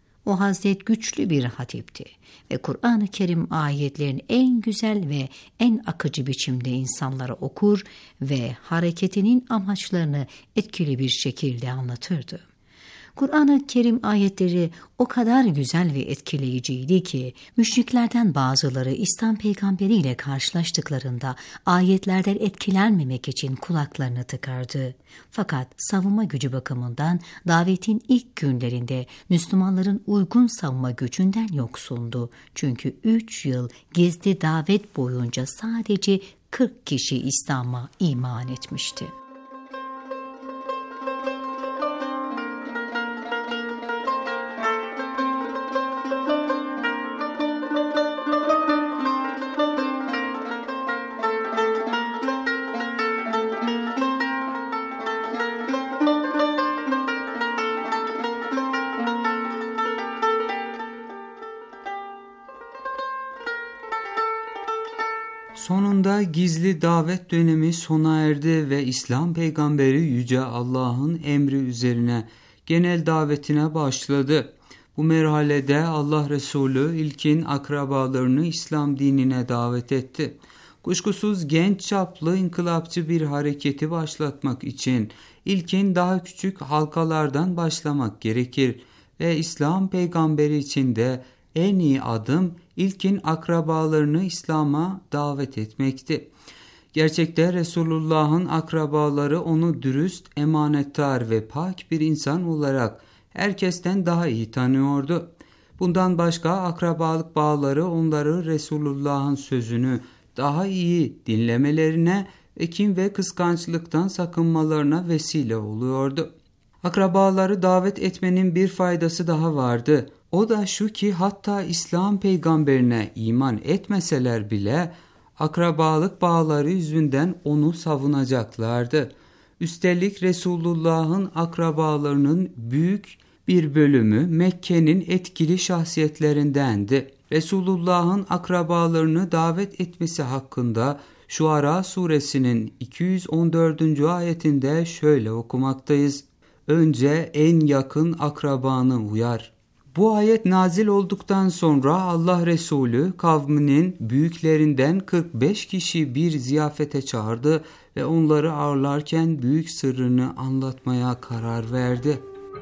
O Hazret güçlü bir hatipti ve Kur'an-ı Kerim ayetlerini en güzel ve en akıcı biçimde insanlara okur ve hareketinin amaçlarını etkili bir şekilde anlatırdı. Kur'an-ı Kerim ayetleri o kadar güzel ve etkileyiciydi ki müşriklerden bazıları İslam peygamberiyle karşılaştıklarında ayetlerden etkilenmemek için kulaklarını tıkardı. Fakat savunma gücü bakımından davetin ilk günlerinde Müslümanların uygun savunma gücünden yoksundu. Çünkü üç yıl gizli davet boyunca sadece kırk kişi İslam'a iman etmişti. Sonunda gizli davet dönemi sona erdi ve İslam peygamberi Yüce Allah'ın emri üzerine genel davetine başladı. Bu merhalede Allah Resulü ilkin akrabalarını İslam dinine davet etti. Kuşkusuz genç çaplı inkılapçı bir hareketi başlatmak için ilkin daha küçük halkalardan başlamak gerekir ve İslam peygamberi için de en iyi adım ilkin akrabalarını İslam'a davet etmekti. Gerçekte Resulullah'ın akrabaları onu dürüst, emanettar ve pak bir insan olarak herkesten daha iyi tanıyordu. Bundan başka akrabalık bağları onları Resulullah'ın sözünü daha iyi dinlemelerine, kin ve kıskançlıktan sakınmalarına vesile oluyordu. Akrabaları davet etmenin bir faydası daha vardı. O da şu ki hatta İslam peygamberine iman etmeseler bile akrabalık bağları yüzünden onu savunacaklardı. Üstelik Resulullah'ın akrabalarının büyük bir bölümü Mekke'nin etkili şahsiyetlerindendi. Resulullah'ın akrabalarını davet etmesi hakkında Şuara suresinin iki yüz on dördüncü ayetinde şöyle okumaktayız. Önce en yakın akrabanı uyar. Bu ayet nazil olduktan sonra Allah Resulü kavminin büyüklerinden kırk beş kişi bir ziyafete çağırdı ve onları ağırlarken büyük sırrını anlatmaya karar verdi.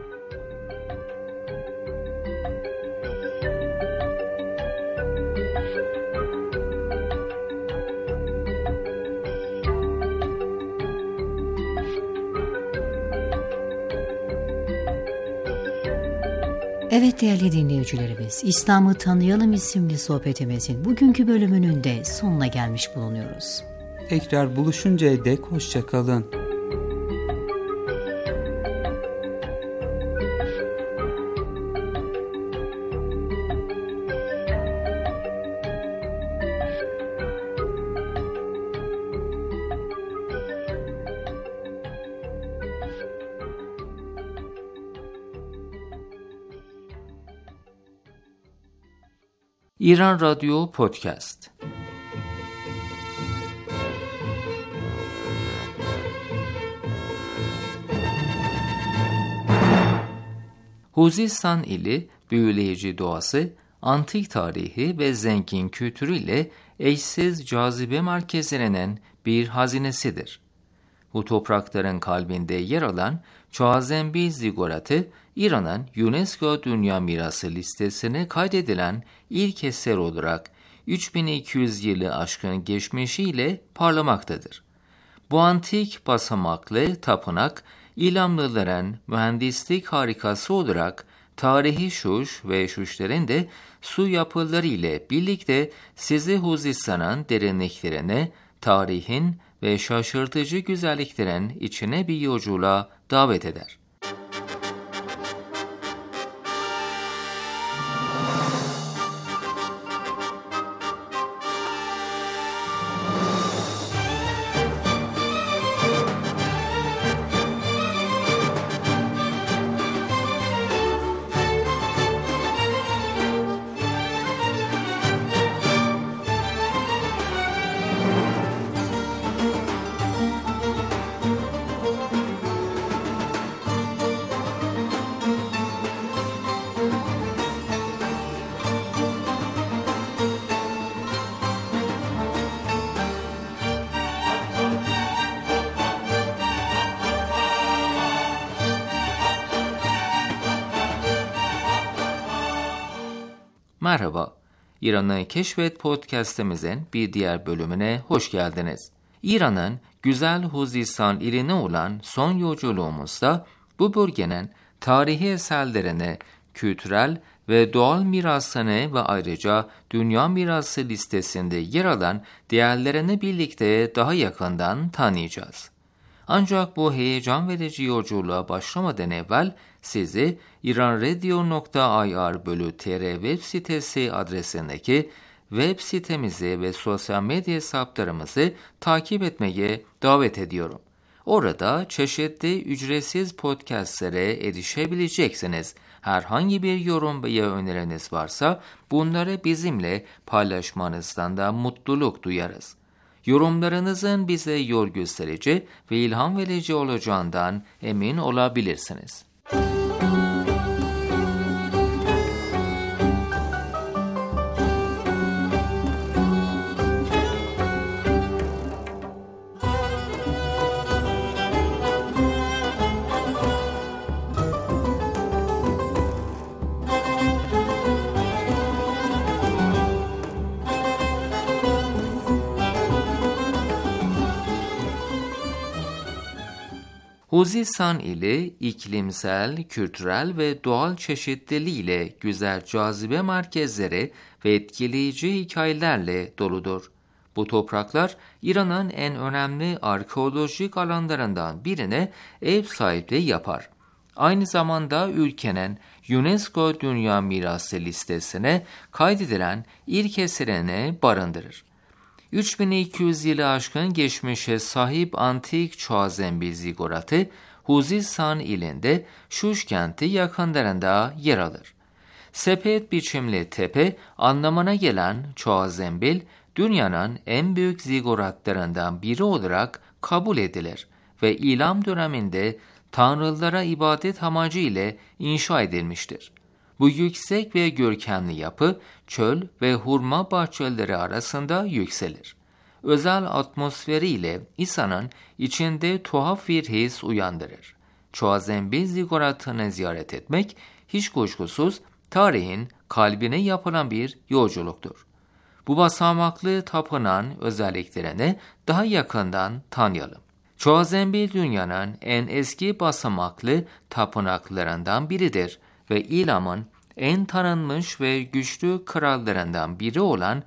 Evet değerli dinleyicilerimiz, İslam'ı Tanıyalım isimli sohbetimizin bugünkü bölümünün de sonuna gelmiş bulunuyoruz. Tekrar buluşuncaya dek hoşça kalın. İran Radyo Podcast. Huzistan ili büyüleyici doğası, antik tarihi ve zengin kültürüyle eşsiz cazibe merkezlerinin bir hazinesidir. Bu toprakların kalbinde yer alan Çoazembi Zigoratı, İran'ın UNESCO Dünya Mirası listesine kaydedilen ilk eser olarak üç bin iki yüz yılı aşkın geçmişiyle parlamaktadır. Bu antik basamaklı tapınak, İlamlıların mühendislik harikası olarak tarihi Şuş ve Şuşların de su yapıları ile birlikte sizi Huzistan'ın derinliklerine, tarihin ve şaşırtıcı güzelliklerin içine bir yolculuğa davet eder. Merhaba, İran'ı Keşfet podcast'imizin bir diğer bölümüne hoş geldiniz. İran'ın güzel Huzistan iline olan son yolculuğumuzda bu bölgenin tarihi eserlerini, kültürel ve doğal mirasını ve ayrıca Dünya Mirası listesinde yer alan değerlerini birlikte daha yakından tanıyacağız. Ancak bu heyecan verici yolculuğa başlamadan evvel sizi iranradio nokta ir bölü tr web sitesi adresindeki web sitemizi ve sosyal medya hesaplarımızı takip etmeye davet ediyorum. Orada çeşitli ücretsiz podcastlere erişebileceksiniz. Herhangi bir yorum veya öneriniz varsa bunları bizimle paylaşmanızdan da mutluluk duyarız. Yorumlarınızın bize yol gösterici ve ilham verici olacağından emin olabilirsiniz. Huzistan ile iklimsel, kültürel ve doğal çeşitliliğiyle güzel cazibe merkezleri ve etkileyici hikayelerle doludur. Bu topraklar İran'ın en önemli arkeolojik alanlarından birine ev sahipliği yapar. Aynı zamanda ülkenin UNESCO Dünya Mirası listesine kaydedilen ilk eserini barındırır. üç bin iki yüz yılı aşkın geçmişe sahip antik Çoazembil zigoratı, Huzistan ilinde Şuş kenti yakınlarında yer alır. Sepet biçimli tepe anlamına gelen Çoazembil, dünyanın en büyük zigoratlarından biri olarak kabul edilir ve İlam döneminde tanrılara ibadet amacı ile inşa edilmiştir. Bu yüksek ve görkemli yapı, çöl ve hurma bahçeleri arasında yükselir. Özel atmosferiyle insanın içinde tuhaf bir his uyandırır. Çoazembil zigoratını ziyaret etmek, hiç kuşkusuz tarihin kalbine yapılan bir yolculuktur. Bu basamaklı tapınağın özelliklerini daha yakından tanıyalım. Çoazembil dünyanın en eski basamaklı tapınaklarından biridir ve İlam'ın en tanınmış ve güçlü krallarından biri olan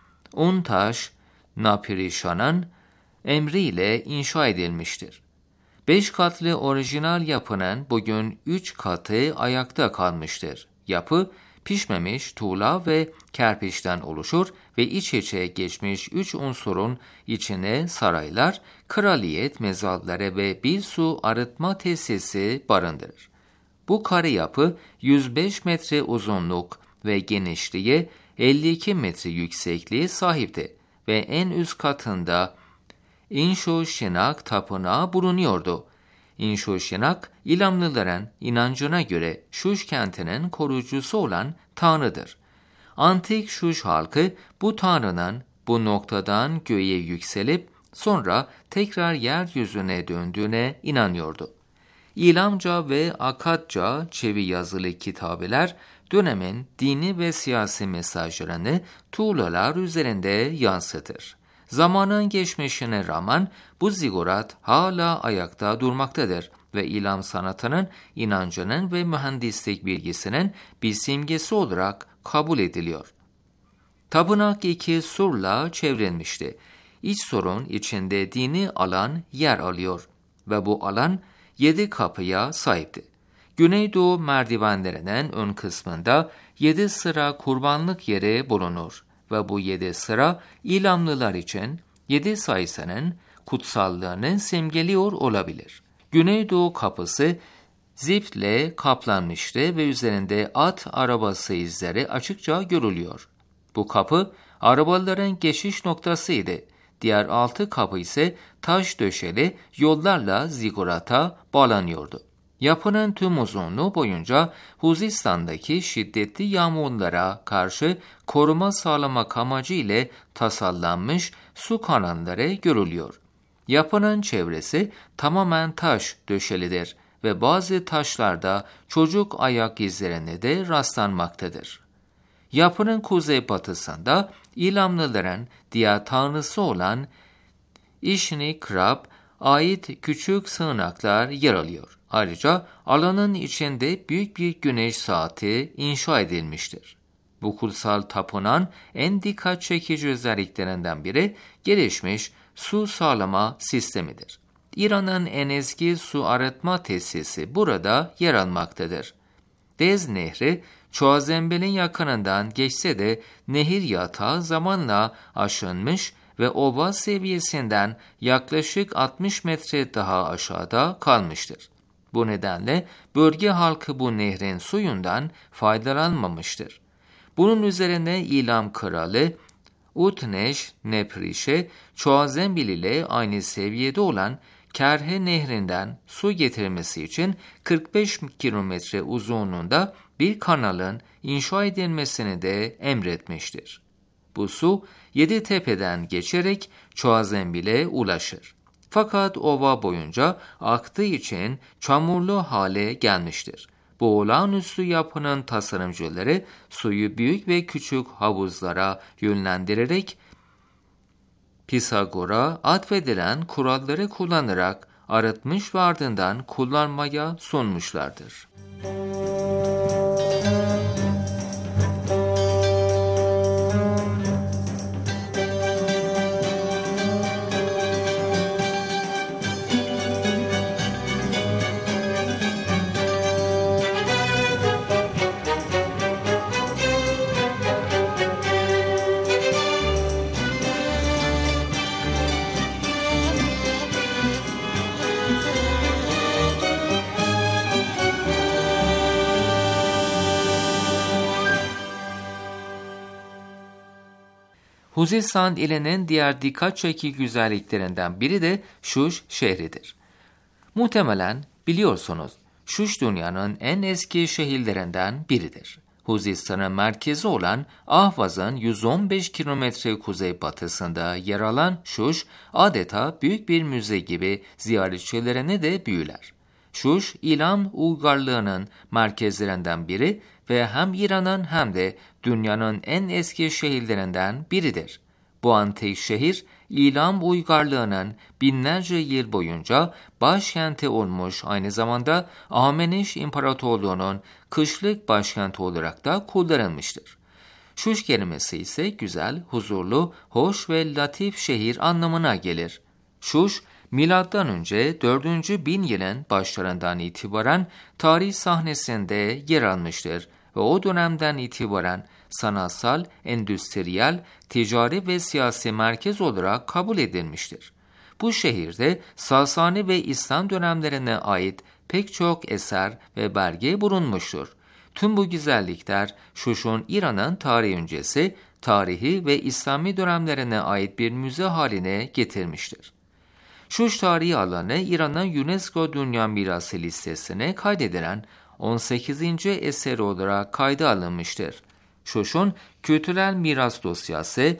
Untaş Napirişan'ın emriyle inşa edilmiştir. Beş katlı orijinal yapının bugün üç katı ayakta kalmıştır. Yapı, pişmemiş tuğla ve kerpiçten oluşur ve iç içe geçmiş üç unsurun içine saraylar, kraliyet mezarları ve bir su arıtma tesisi barındırır. Bu kare yapı yüz beş metre uzunluk ve genişliğe elli iki metre yüksekliğe sahipti ve en üst katında İnşuşinak tapınağı bulunuyordu. İnşuşinak, İlamlıların inancına göre Şuş kentinin koruyucusu olan tanrıdır. Antik Şuş halkı bu tanrının bu noktadan göğe yükselip sonra tekrar yeryüzüne döndüğüne inanıyordu. İlamca ve Akatça çevi yazılı kitabeler dönemin dini ve siyasi mesajlarını tuğlalar üzerinde yansıtır. Zamanın geçmişine rağmen bu zigorat hala ayakta durmaktadır ve İlam sanatının, inancının ve mühendislik bilgisinin bir simgesi olarak kabul ediliyor. Tapınak iki surla çevrilmişti. İç surun içinde dini alan yer alıyor ve bu alan yedi kapıya sahipti. Güneydoğu merdivenlerinin ön kısmında yedi sıra kurbanlık yeri bulunur ve bu yedi sıra İlamlılar için yedi sayısının kutsallığını simgeliyor olabilir. Güneydoğu kapısı ziftle kaplanmıştı ve üzerinde at arabası izleri açıkça görülüyor. Bu kapı arabaların geçiş noktasıydı. Diğer altı kapı ise taş döşeli yollarla zigorata bağlanıyordu. Yapının tüm uzunluğu boyunca Huzistan'daki şiddetli yağmurlara karşı koruma sağlamak amacı ile tasarlanmış su kanalları görülüyor. Yapının çevresi tamamen taş döşelidir ve bazı taşlarda çocuk ayak izlerine de rastlanmaktadır. Yapının kuzeybatısında İlamlıların diğer tanrısı olan İşni Krab ait küçük sığınaklar yer alıyor. Ayrıca alanın içinde büyük bir güneş saati inşa edilmiştir. Bu kutsal tapınağın en dikkat çekici özelliklerinden biri gelişmiş su sağlama sistemidir. İran'ın en eski su arıtma tesisi burada yer almaktadır. Dez Nehri, Çoazembil'in yakınından geçse de nehir yatağı zamanla aşınmış ve ova seviyesinden yaklaşık altmış metre daha aşağıda kalmıştır. Bu nedenle bölge halkı bu nehrin suyundan faydalanmamıştır. Bunun üzerine İlam kralı Utneş, Neprişe, Çoazembil ile aynı seviyede olan Kerhe Nehri'nden su getirmesi için kırk beş kilometre uzunluğunda bir kanalın inşa edilmesini de emretmiştir. Bu su yedi tepeden geçerek Çoazembil'e ulaşır. Fakat ova boyunca aktığı için çamurlu hale gelmiştir. Bu olağanüstü yapının tasarımcıları suyu büyük ve küçük havuzlara yönlendirerek Pisagor'a atfedilen kuralları kullanarak arıtmış ve ardından kullanmaya sunmuşlardır. Huzistan ilinin diğer dikkat çekici güzelliklerinden biri de Şuş şehridir. Muhtemelen biliyorsunuz, Şuş dünyanın en eski şehirlerinden biridir. Huzistan'ın merkezi olan Ahvaz'ın yüz on beş kilometre kuzeybatısında yer alan Şuş, adeta büyük bir müze gibi ziyaretçilerini de büyüler. Şuş, İran uygarlığının merkezlerinden biri ve hem İran'ın hem de dünyanın en eski şehirlerinden biridir. Bu antik şehir, İran uygarlığının binlerce yıl boyunca başkenti olmuş, aynı zamanda Ahmeniş İmparatorluğu'nun kışlık başkenti olarak da kullanılmıştır. Şuş kelimesi ise güzel, huzurlu, hoş ve latif şehir anlamına gelir. Şuş, milattan önce dördüncü bin yılın başlarından itibaren tarih sahnesinde yer almıştır ve o dönemden itibaren sanatsal, endüstriyel, ticari ve siyasi merkez olarak kabul edilmiştir. Bu şehirde Sasani ve İslam dönemlerine ait pek çok eser ve belge bulunmuştur. Tüm bu güzellikler Şuş'un İran'ın tarih öncesi, tarihi ve İslami dönemlerine ait bir müze haline getirmiştir. Şuş tarihi alanı İran'ın UNESCO Dünya Mirası listesine kaydedilen on sekizinci eseri olarak kayda alınmıştır. Şuş'un kültürel miras dosyası,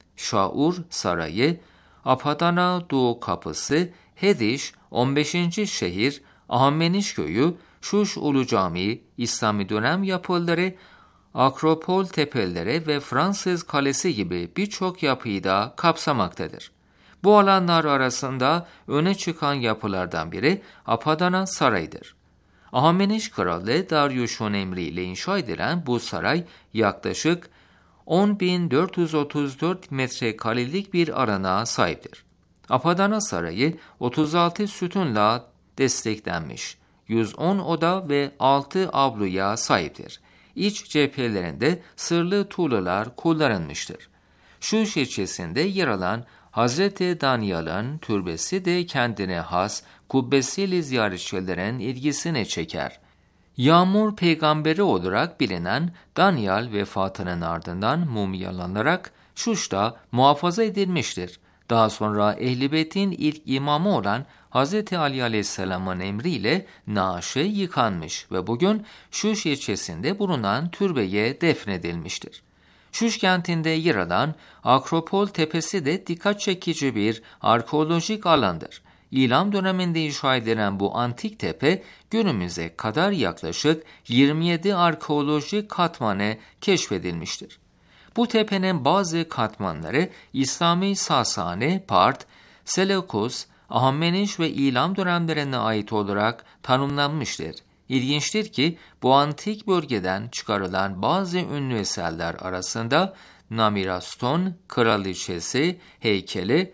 Şaur Sarayı, Apadana Doğu Kapısı, Hediş, on beşinci şehir, Ahmeniş Köyü, Şuş Ulu Camii, İslami dönem yapıları, Akropol tepeleri ve Fransız Kalesi gibi birçok yapıyı da kapsamaktadır. Bu alanlar arasında öne çıkan yapılardan biri Apadana Sarayı'dır. Ahmeniş Kralı Darius'un emriyle inşa edilen bu saray yaklaşık on bin dört yüz otuz dört metrekarelik bir alana sahiptir. Apadana Sarayı otuz altı sütunla desteklenmiş, yüz on oda ve altı avluya sahiptir. İç cephelerinde sırlı tuğlalar kullanılmıştır. Şuş ilçesinde yer alan Hazreti Danyal'ın türbesi de kendine has kubbesiyle ziyaretçilerin ilgisini çeker. Yağmur peygamberi olarak bilinen Danyal vefatının ardından mumyalanarak Şuş'ta muhafaza edilmiştir. Daha sonra Ehl-i Beyt'in ilk imamı olan Hazreti Ali Aleyhisselam'ın emriyle naaşı yıkanmış ve bugün Şuş ilçesinde bulunan türbeye defnedilmiştir. Şuş kentinde yer alan Akropol Tepesi de dikkat çekici bir arkeolojik alandır. İlam döneminde inşa edilen bu antik tepe günümüze kadar yaklaşık yirmi yedi arkeolojik katmanı keşfedilmiştir. Bu tepenin bazı katmanları İslami Sasani, Part, Selekus, Ahmeniş ve İlam dönemlerine ait olarak tanımlanmıştır. İlginçtir ki bu antik bölgeden çıkarılan bazı ünlü eserler arasında Namiraston Kraliçesi heykeli,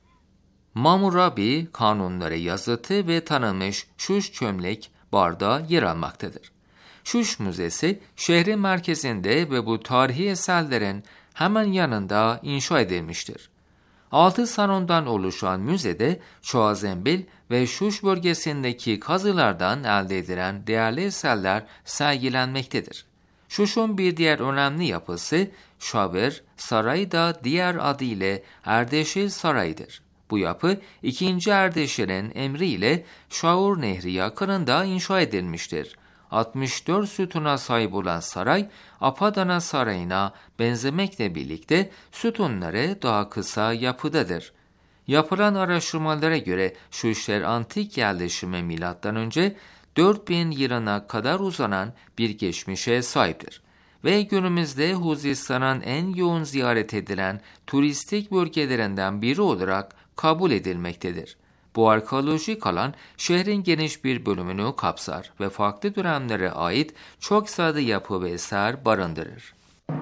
Mamurabi kanunları yazıtı ve tanınmış Şuş çömlek bardağı yer almaktadır. Şuş Müzesi şehrin merkezinde ve bu tarihi eserlerin hemen yanında inşa edilmiştir. Altı salondan oluşan müzede Çoazembil ve Şuş bölgesindeki kazılardan elde edilen değerli eserler sergilenmektedir. Şuş'un bir diğer önemli yapısı Şavir Sarayı da diğer adıyla Erdeşil Sarayı'dır. Bu yapı ikinci Erdeşil'in emriyle Şaur Nehri yakınında inşa edilmiştir. altmış dört sütuna sahip olan saray, Apadana Sarayı'na benzemekle birlikte sütunları daha kısa yapıdadır. Yapılan araştırmalara göre Şuşler antik yerleşimi milattan önce dört bin yılına kadar uzanan bir geçmişe sahiptir. Ve günümüzde Huzistan'ın en yoğun ziyaret edilen turistik bölgelerinden biri olarak kabul edilmektedir. Bu arkeolojik alan şehrin geniş bir bölümünü kapsar ve farklı dönemlere ait çok sayıda yapı ve eser barındırır.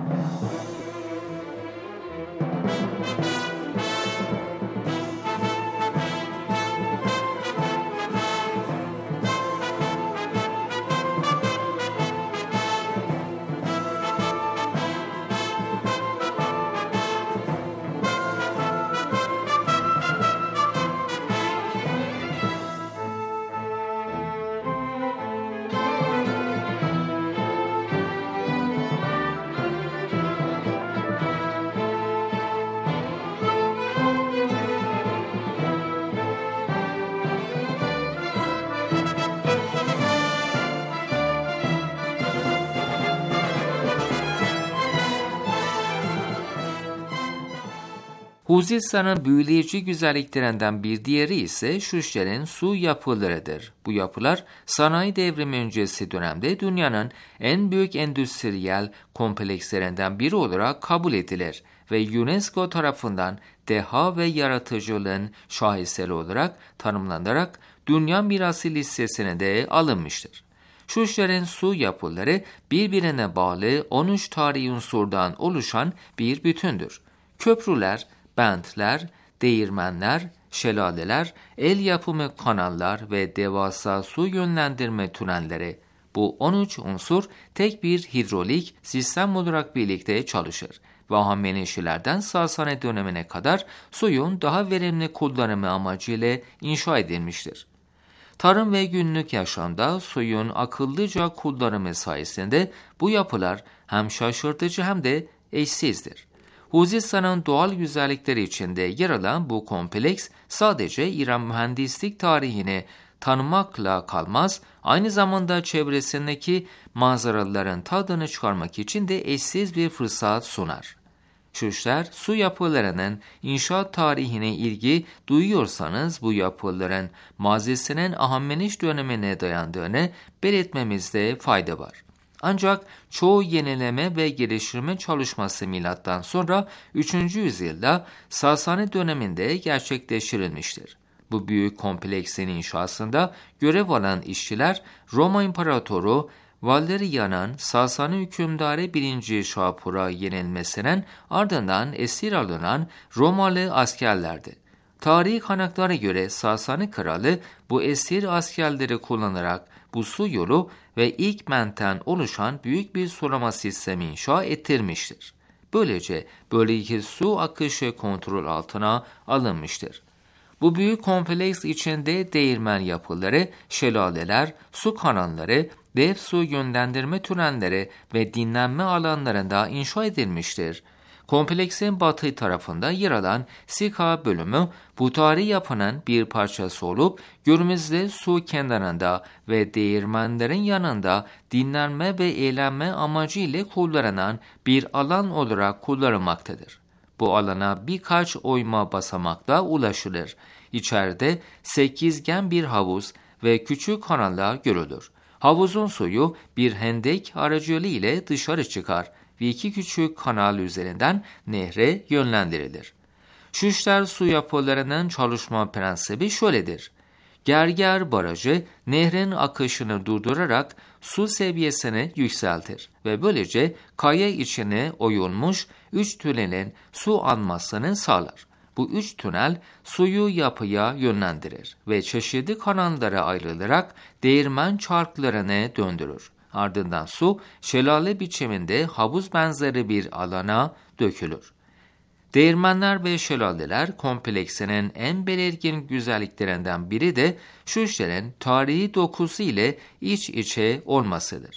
Huzistan'ın büyüleyici güzelliklerinden bir diğeri ise Şuşler'in su yapılarıdır. Bu yapılar sanayi devrimi öncesi dönemde dünyanın en büyük endüstriyel komplekslerinden biri olarak kabul edilir ve UNESCO tarafından deha ve yaratıcılığın şaheseri olarak tanımlanarak Dünya Mirası listesine de alınmıştır. Şuşler'in su yapıları birbirine bağlı on üç tarihi unsurdan oluşan bir bütündür. Köprüler, bentler, değirmenler, şelaleler, el yapımı kanallar ve devasa su yönlendirme tünelleri. Bu on üç unsur tek bir hidrolik sistem olarak birlikte çalışır ve Hahamenişilerden Sasani dönemine kadar suyun daha verimli kullanımı amacıyla inşa edilmiştir. Tarım ve günlük yaşamda suyun akıllıca kullanımı sayesinde bu yapılar hem şaşırtıcı hem de eşsizdir. Huzistan'ın doğal güzellikleri içinde yer alan bu kompleks sadece İran mühendislik tarihini tanımakla kalmaz, aynı zamanda çevresindeki manzaraların tadını çıkarmak için de eşsiz bir fırsat sunar. Şuşler, su yapılarının inşaat tarihine ilgi duyuyorsanız bu yapıların mazisinin Ahameniş dönemine dayandığını belirtmemizde fayda var. Ancak çoğu yenileme ve geliştirme çalışması milattan sonra üçüncü yüzyılda Sasani döneminde gerçekleştirilmiştir. Bu büyük kompleksin inşasında görev alan işçiler Roma İmparatoru Valerian'ın Sasani hükümdarı birinci Şapur'a yenilmesinin ardından esir alınan Romalı askerlerdi. Tarihi kaynaklara göre Sasani kralı bu esir askerleri kullanarak bu su yolu ve ilk menten oluşan büyük bir sulama sistemi inşa ettirmiştir. Böylece bölgedeki su akışı kontrol altına alınmıştır. Bu büyük kompleks içinde değirmen yapıları, şelaleler, su kanalları, dev su yönlendirme tünelleri ve dinlenme alanlarında inşa edilmiştir. Kompleksin batı tarafında yer alan Sika bölümü bu tarihi yapının bir parçası olup günümüzde su kenarında ve değirmenlerin yanında dinlenme ve eğlenme amacıyla kullanılan bir alan olarak kullanılmaktadır. Bu alana birkaç oyma basamakla ulaşılır. İçeride sekizgen bir havuz ve küçük kanallar görülür. Havuzun suyu bir hendek aracılığıyla dışarı çıkar ve iki küçük kanal üzerinden nehre yönlendirilir. Şuşler su yapılarının çalışma prensibi şöyledir. Gerger Barajı nehrin akışını durdurarak su seviyesini yükseltir ve böylece kaya içine oyulmuş üç tünelin su almasını sağlar. Bu üç tünel suyu yapıya yönlendirir ve çeşitli kanallara ayrılarak değirmen çarklarını döndürür. Ardından su şelale biçiminde havuz benzeri bir alana dökülür. Değirmenler ve şelaleler kompleksinin en belirgin güzelliklerinden biri de Şuşler'in tarihi dokusu ile iç içe olmasıdır.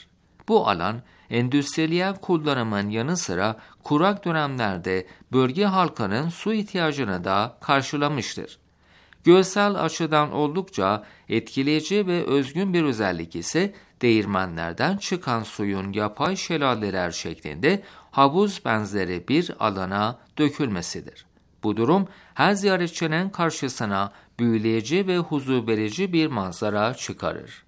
Bu alan endüstriyel kullanımın yanı sıra kurak dönemlerde bölge halkının su ihtiyacını da karşılamıştır. Görsel açıdan oldukça etkileyici ve özgün bir özellik ise değirmenlerden çıkan suyun yapay şelaleler şeklinde havuz benzeri bir alana dökülmesidir. Bu durum her ziyaretçinin karşısına büyüleyici ve huzur verici bir manzara çıkarır.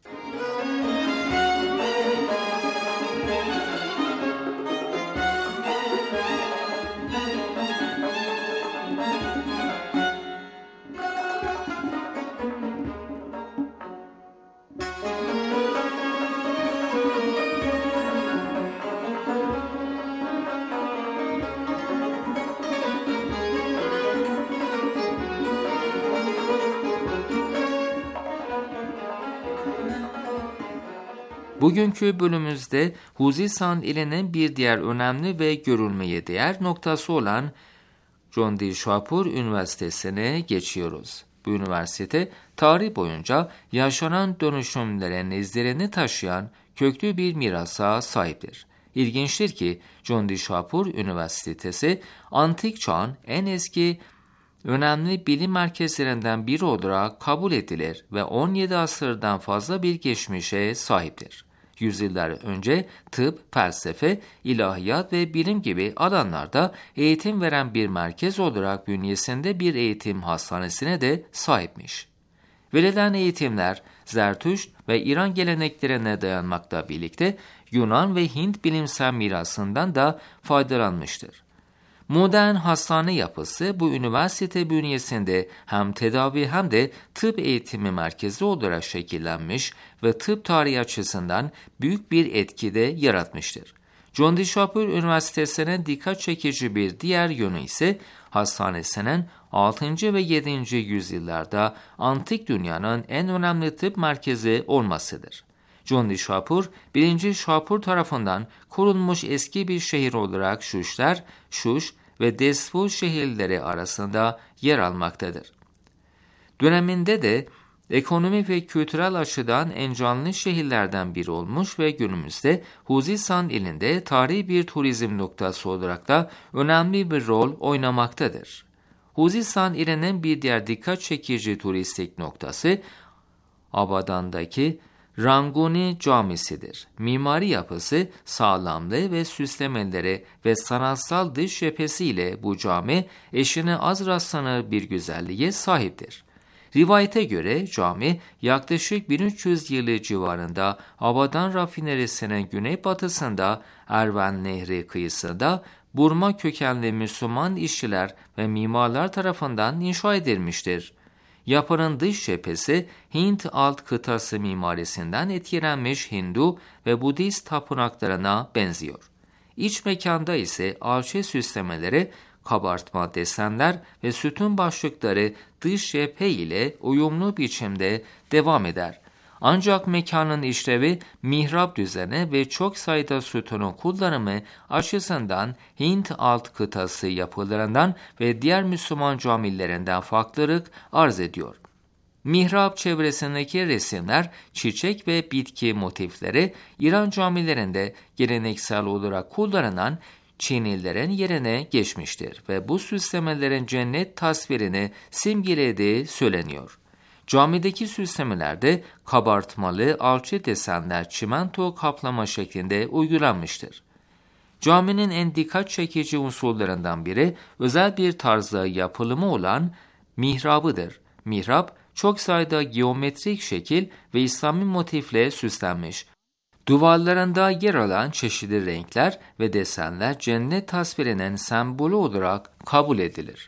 Bugünkü bölümümüzde Huzistan ilinin bir diğer önemli ve görülmeye değer noktası olan Jondishwapur Üniversitesi'ne geçiyoruz. Bu üniversite tarih boyunca yaşanan dönüşümlerin izlerini taşıyan köklü bir mirasa sahiptir. İlginçtir ki Jondishwapur Üniversitesi antik çağın en eski önemli bilim merkezlerinden biri olarak kabul edilir ve on yedi asırdan fazla bir geçmişe sahiptir. Yüzyıllar önce tıp, felsefe, ilahiyat ve bilim gibi alanlarda eğitim veren bir merkez olarak bünyesinde bir eğitim hastanesine de sahipmiş. Verilen eğitimler Zertüşt ve İran geleneklerine dayanmakla birlikte Yunan ve Hint bilimsel mirasından da faydalanmıştır. Modern hastane yapısı bu üniversite bünyesinde hem tedavi hem de tıp eğitimi merkezi olarak şekillenmiş ve tıp tarihi açısından büyük bir etki de yaratmıştır. Jondishwapur Üniversitesi'nin dikkat çekici bir diğer yönü ise hastanesinin altıncı ve yedinci yüzyıllarda antik dünyanın en önemli tıp merkezi olmasıdır. Jondishwapur, birinci Shapur tarafından kurulmuş eski bir şehir olarak Şuşlar, Şuş ve Despur şehirleri arasında yer almaktadır. Döneminde de ekonomi ve kültürel açıdan en canlı şehirlerden biri olmuş ve günümüzde Huzistan ilinde tarihi bir turizm noktası olarak da önemli bir rol oynamaktadır. Huzistan ilinin bir diğer dikkat çekici turistik noktası Abadan'daki Ranguni Camisi'dir. Mimari yapısı, sağlamlığı ve süslemeleri ve sanatsal dış cephesiyle bu cami eşine az rastlanır bir güzelliğe sahiptir. Rivayete göre cami yaklaşık bin üç yüz yılı civarında Abadan rafinerisinin güneybatısında Ervan Nehri kıyısında Burma kökenli Müslüman işçiler ve mimarlar tarafından inşa edilmiştir. Yapının dış cephesi Hint alt kıtası mimarisinden etkilenmiş Hindu ve Budist tapınaklarına benziyor. İç mekanda ise alçı süslemeleri, kabartma desenler ve sütun başlıkları dış cephe ile uyumlu biçimde devam eder. Ancak mekanın işlevi mihrap düzeni ve çok sayıda sütunun kullanımı açısından Hint alt kıtası yapılarından ve diğer Müslüman camilerinden farklılık arz ediyor. Mihrap çevresindeki resimler, çiçek ve bitki motifleri İran camilerinde geleneksel olarak kullanılan Çinilerin yerine geçmiştir ve bu süslemelerin cennet tasvirini simgelediği söyleniyor. Camideki süslemelerde kabartmalı alçı desenler çimento kaplama şeklinde uygulanmıştır. Caminin en dikkat çekici unsurlarından biri özel bir tarzda yapılımı olan mihrabıdır. Mihrap çok sayıda geometrik şekil ve İslami motifle süslenmiş. Duvarlarında yer alan çeşitli renkler ve desenler cennet tasvirinin sembolü olarak kabul edilir.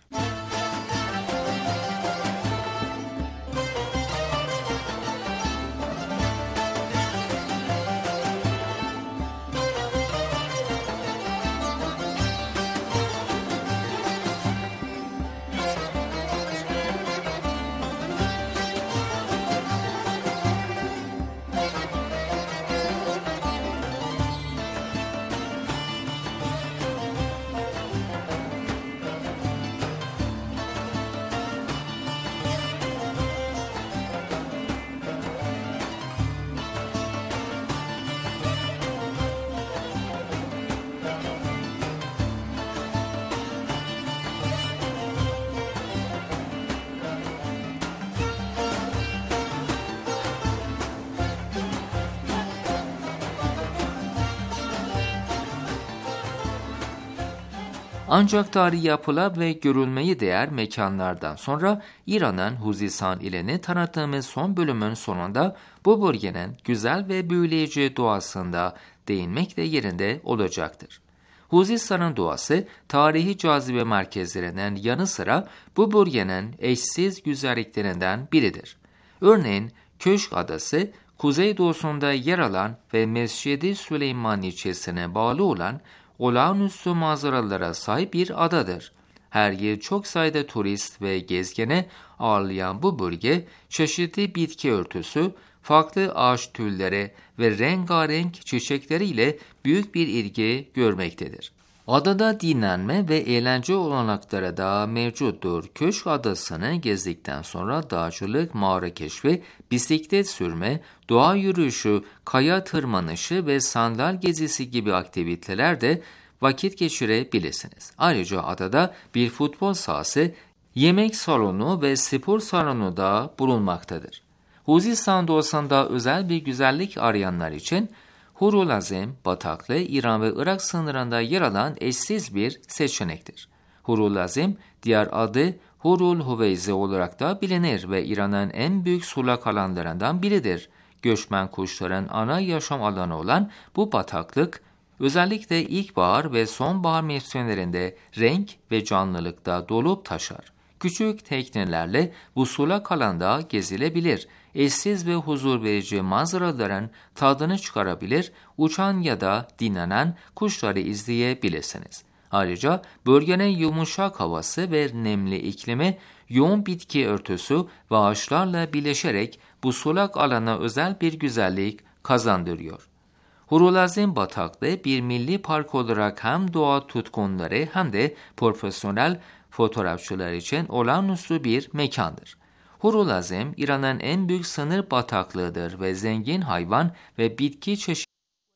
Ancak tarihi yapılar ve görülmeyi değer mekanlardan sonra İran'ın Huzistan ilini tanıttığımız son bölümün sonunda bu bölgenin güzel ve büyüleyici doğasında değinmek de yerinde olacaktır. Huzistan'ın doğası tarihi cazibe merkezlerinin yanı sıra bu bölgenin eşsiz güzelliklerinden biridir. Örneğin Köşk Adası, kuzeydoğusunda yer alan ve Mescid-i Süleyman ilçesine bağlı olan olağanüstü manzaralara sahip bir adadır. Her yıl çok sayıda turist ve gezgene ağırlayan bu bölge, çeşitli bitki örtüsü, farklı ağaç türleri ve rengarenk çiçekleriyle büyük bir ilgi görmektedir. Adada dinlenme ve eğlence olanakları da mevcuttur. Köşk Adası'nı gezdikten sonra dağcılık, mağara keşfi, bisiklet sürme, doğa yürüyüşü, kaya tırmanışı ve sandal gezisi gibi aktivitelerde vakit geçirebilirsiniz. Ayrıca adada bir futbol sahası, yemek salonu ve spor salonu da bulunmaktadır. Huzistan doğusunda özel bir güzellik arayanlar için Hurul Azim, bataklığı İran ve Irak sınırında yer alan eşsiz bir seçenektir. Hurul Azim, diğer adı Hurul Huveyze olarak da bilinir ve İran'ın en büyük sulak alanlarından biridir. Göçmen kuşların ana yaşam alanı olan bu bataklık, özellikle ilkbahar ve sonbahar mevsimlerinde renk ve canlılıkta dolup taşar. Küçük teknelerle bu sulak alanda gezilebilir. Eşsiz ve huzur verici manzaraların tadını çıkarabilir, uçan ya da dinlenen kuşları izleyebilirsiniz. Ayrıca bölgenin yumuşak havası ve nemli iklimi, yoğun bitki örtüsü ve ağaçlarla birleşerek bu sulak alana özel bir güzellik kazandırıyor. Hurul Azim bataklığı bir milli park olarak hem doğa tutkunları hem de profesyonel fotoğrafçılar için olağanüstü bir mekandır. Hurul Azim, İran'ın en büyük sınır bataklığıdır ve zengin hayvan ve bitki çeşitleri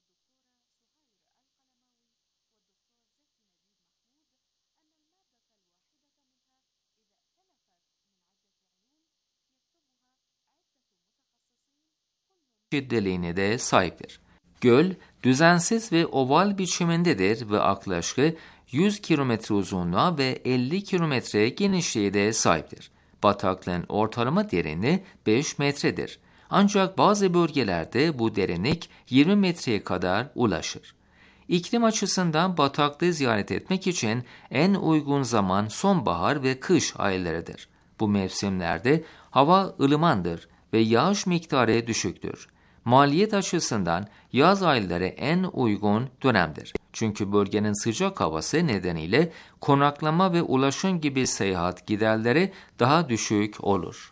çeşitliliğine de sahiptir. Göl, düzensiz ve oval biçimindedir ve yaklaşık yüz kilometre uzunluğa ve elli kilometre genişliğe de sahiptir. Bataklığın ortalama derinliği beş metredir. Ancak bazı bölgelerde bu derinlik yirmi metreye kadar ulaşır. İklim açısından bataklığı ziyaret etmek için en uygun zaman sonbahar ve kış aylarıdır. Bu mevsimlerde hava ılımandır ve yağış miktarı düşüktür. Maliyet açısından yaz ayları en uygun dönemdir. Çünkü bölgenin sıcak havası nedeniyle konaklama ve ulaşım gibi seyahat giderleri daha düşük olur.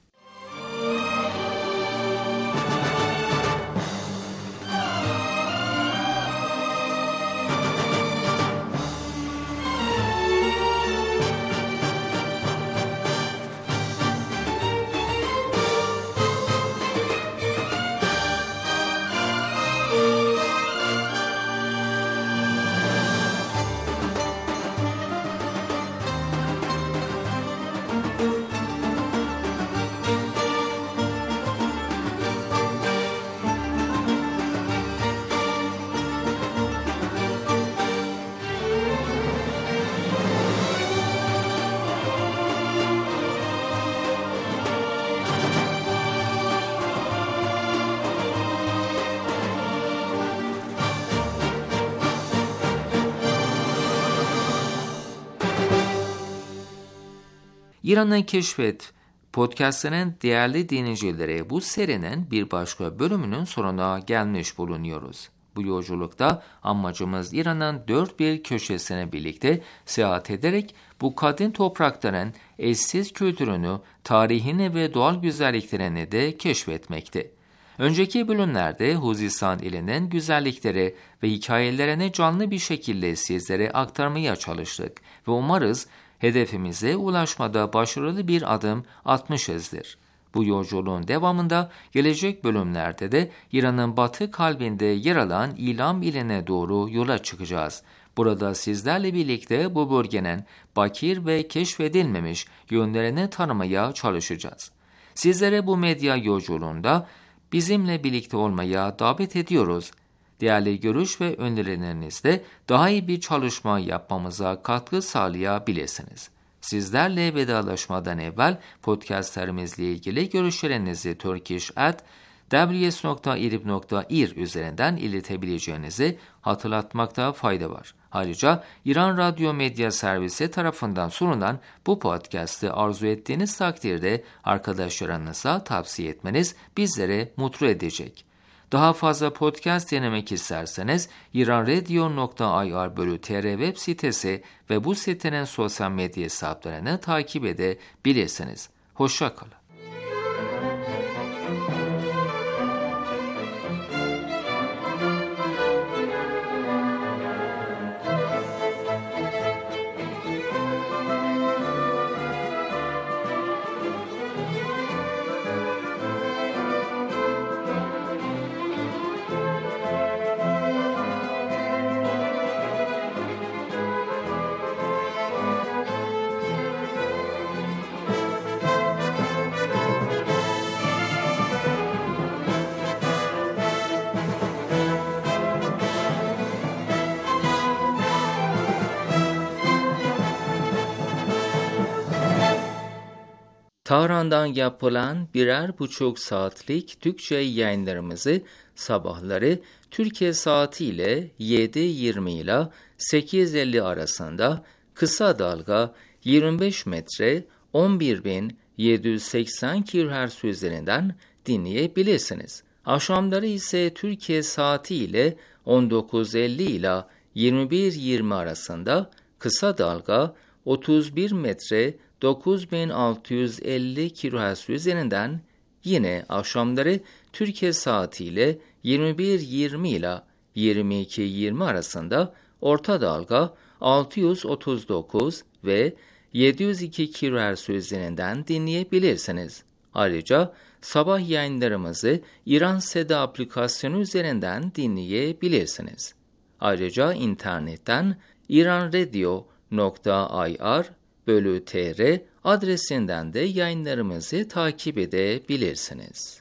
İran'ı Keşfet podcast'ının değerli dinleyicileri, bu serinin bir başka bölümünün sonuna gelmiş bulunuyoruz. Bu yolculukta amacımız İran'ın dört bir köşesine birlikte seyahat ederek bu kadim toprakların eşsiz kültürünü, tarihini ve doğal güzelliklerini de keşfetmekti. Önceki bölümlerde Huzistan ilinin güzellikleri ve hikayelerini canlı bir şekilde sizlere aktarmaya çalıştık ve umarız hedefimize ulaşmada başarılı bir adım atmışızdır. Bu yolculuğun devamında gelecek bölümlerde de İran'ın batı kalbinde yer alan İlam iline doğru yola çıkacağız. Burada sizlerle birlikte bu bölgenin bakir ve keşfedilmemiş yönlerini tanımaya çalışacağız. Sizlere bu medya yolculuğunda bizimle birlikte olmaya davet ediyoruz. Değerli görüş ve önerilerinizle daha iyi bir çalışma yapmamıza katkı sağlayabilirsiniz. Sizlerle vedalaşmadan evvel podcastlerimizle ilgili görüşlerinizi turkish at w s nokta irib nokta ir üzerinden iletebileceğinizi hatırlatmakta fayda var. Ayrıca İran Radyo Medya Servisi tarafından sunulan bu podcast'ı arzu ettiğiniz takdirde arkadaşlarınıza tavsiye etmeniz bizleri mutlu edecek. Daha fazla podcast dinlemek isterseniz iranradio nokta ir bölü tr web sitesi ve bu sitenin sosyal medya hesaplarını takip edebilirsiniz. Hoşça kalın. Tahran'dan yapılan birer buçuk saatlik Türkçe yayınlarımızı sabahları Türkiye saatiyle yedi yirmi ile sekiz elli arasında kısa dalga yirmi beş metre on bir bin yedi yüz seksen kilohertz üzerinden dinleyebilirsiniz. Akşamları ise Türkiye saatiyle on dokuz elli ile yirmi bir yirmi arasında kısa dalga otuz bir metre dokuz bin altı yüz elli kilohertz üzerinden, yine akşamları Türkiye saatiyle yirmi bir yirmi ile yirmi iki yirmi arasında orta dalga altı yüz otuz dokuz ve yedi yüz iki kilohertz üzerinden dinleyebilirsiniz. Ayrıca sabah yayınlarımızı İran Seda aplikasyonu üzerinden dinleyebilirsiniz. Ayrıca internetten iranradio nokta ir bölü tr adresinden de yayınlarımızı takip edebilirsiniz.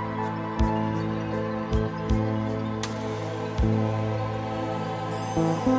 Thank you.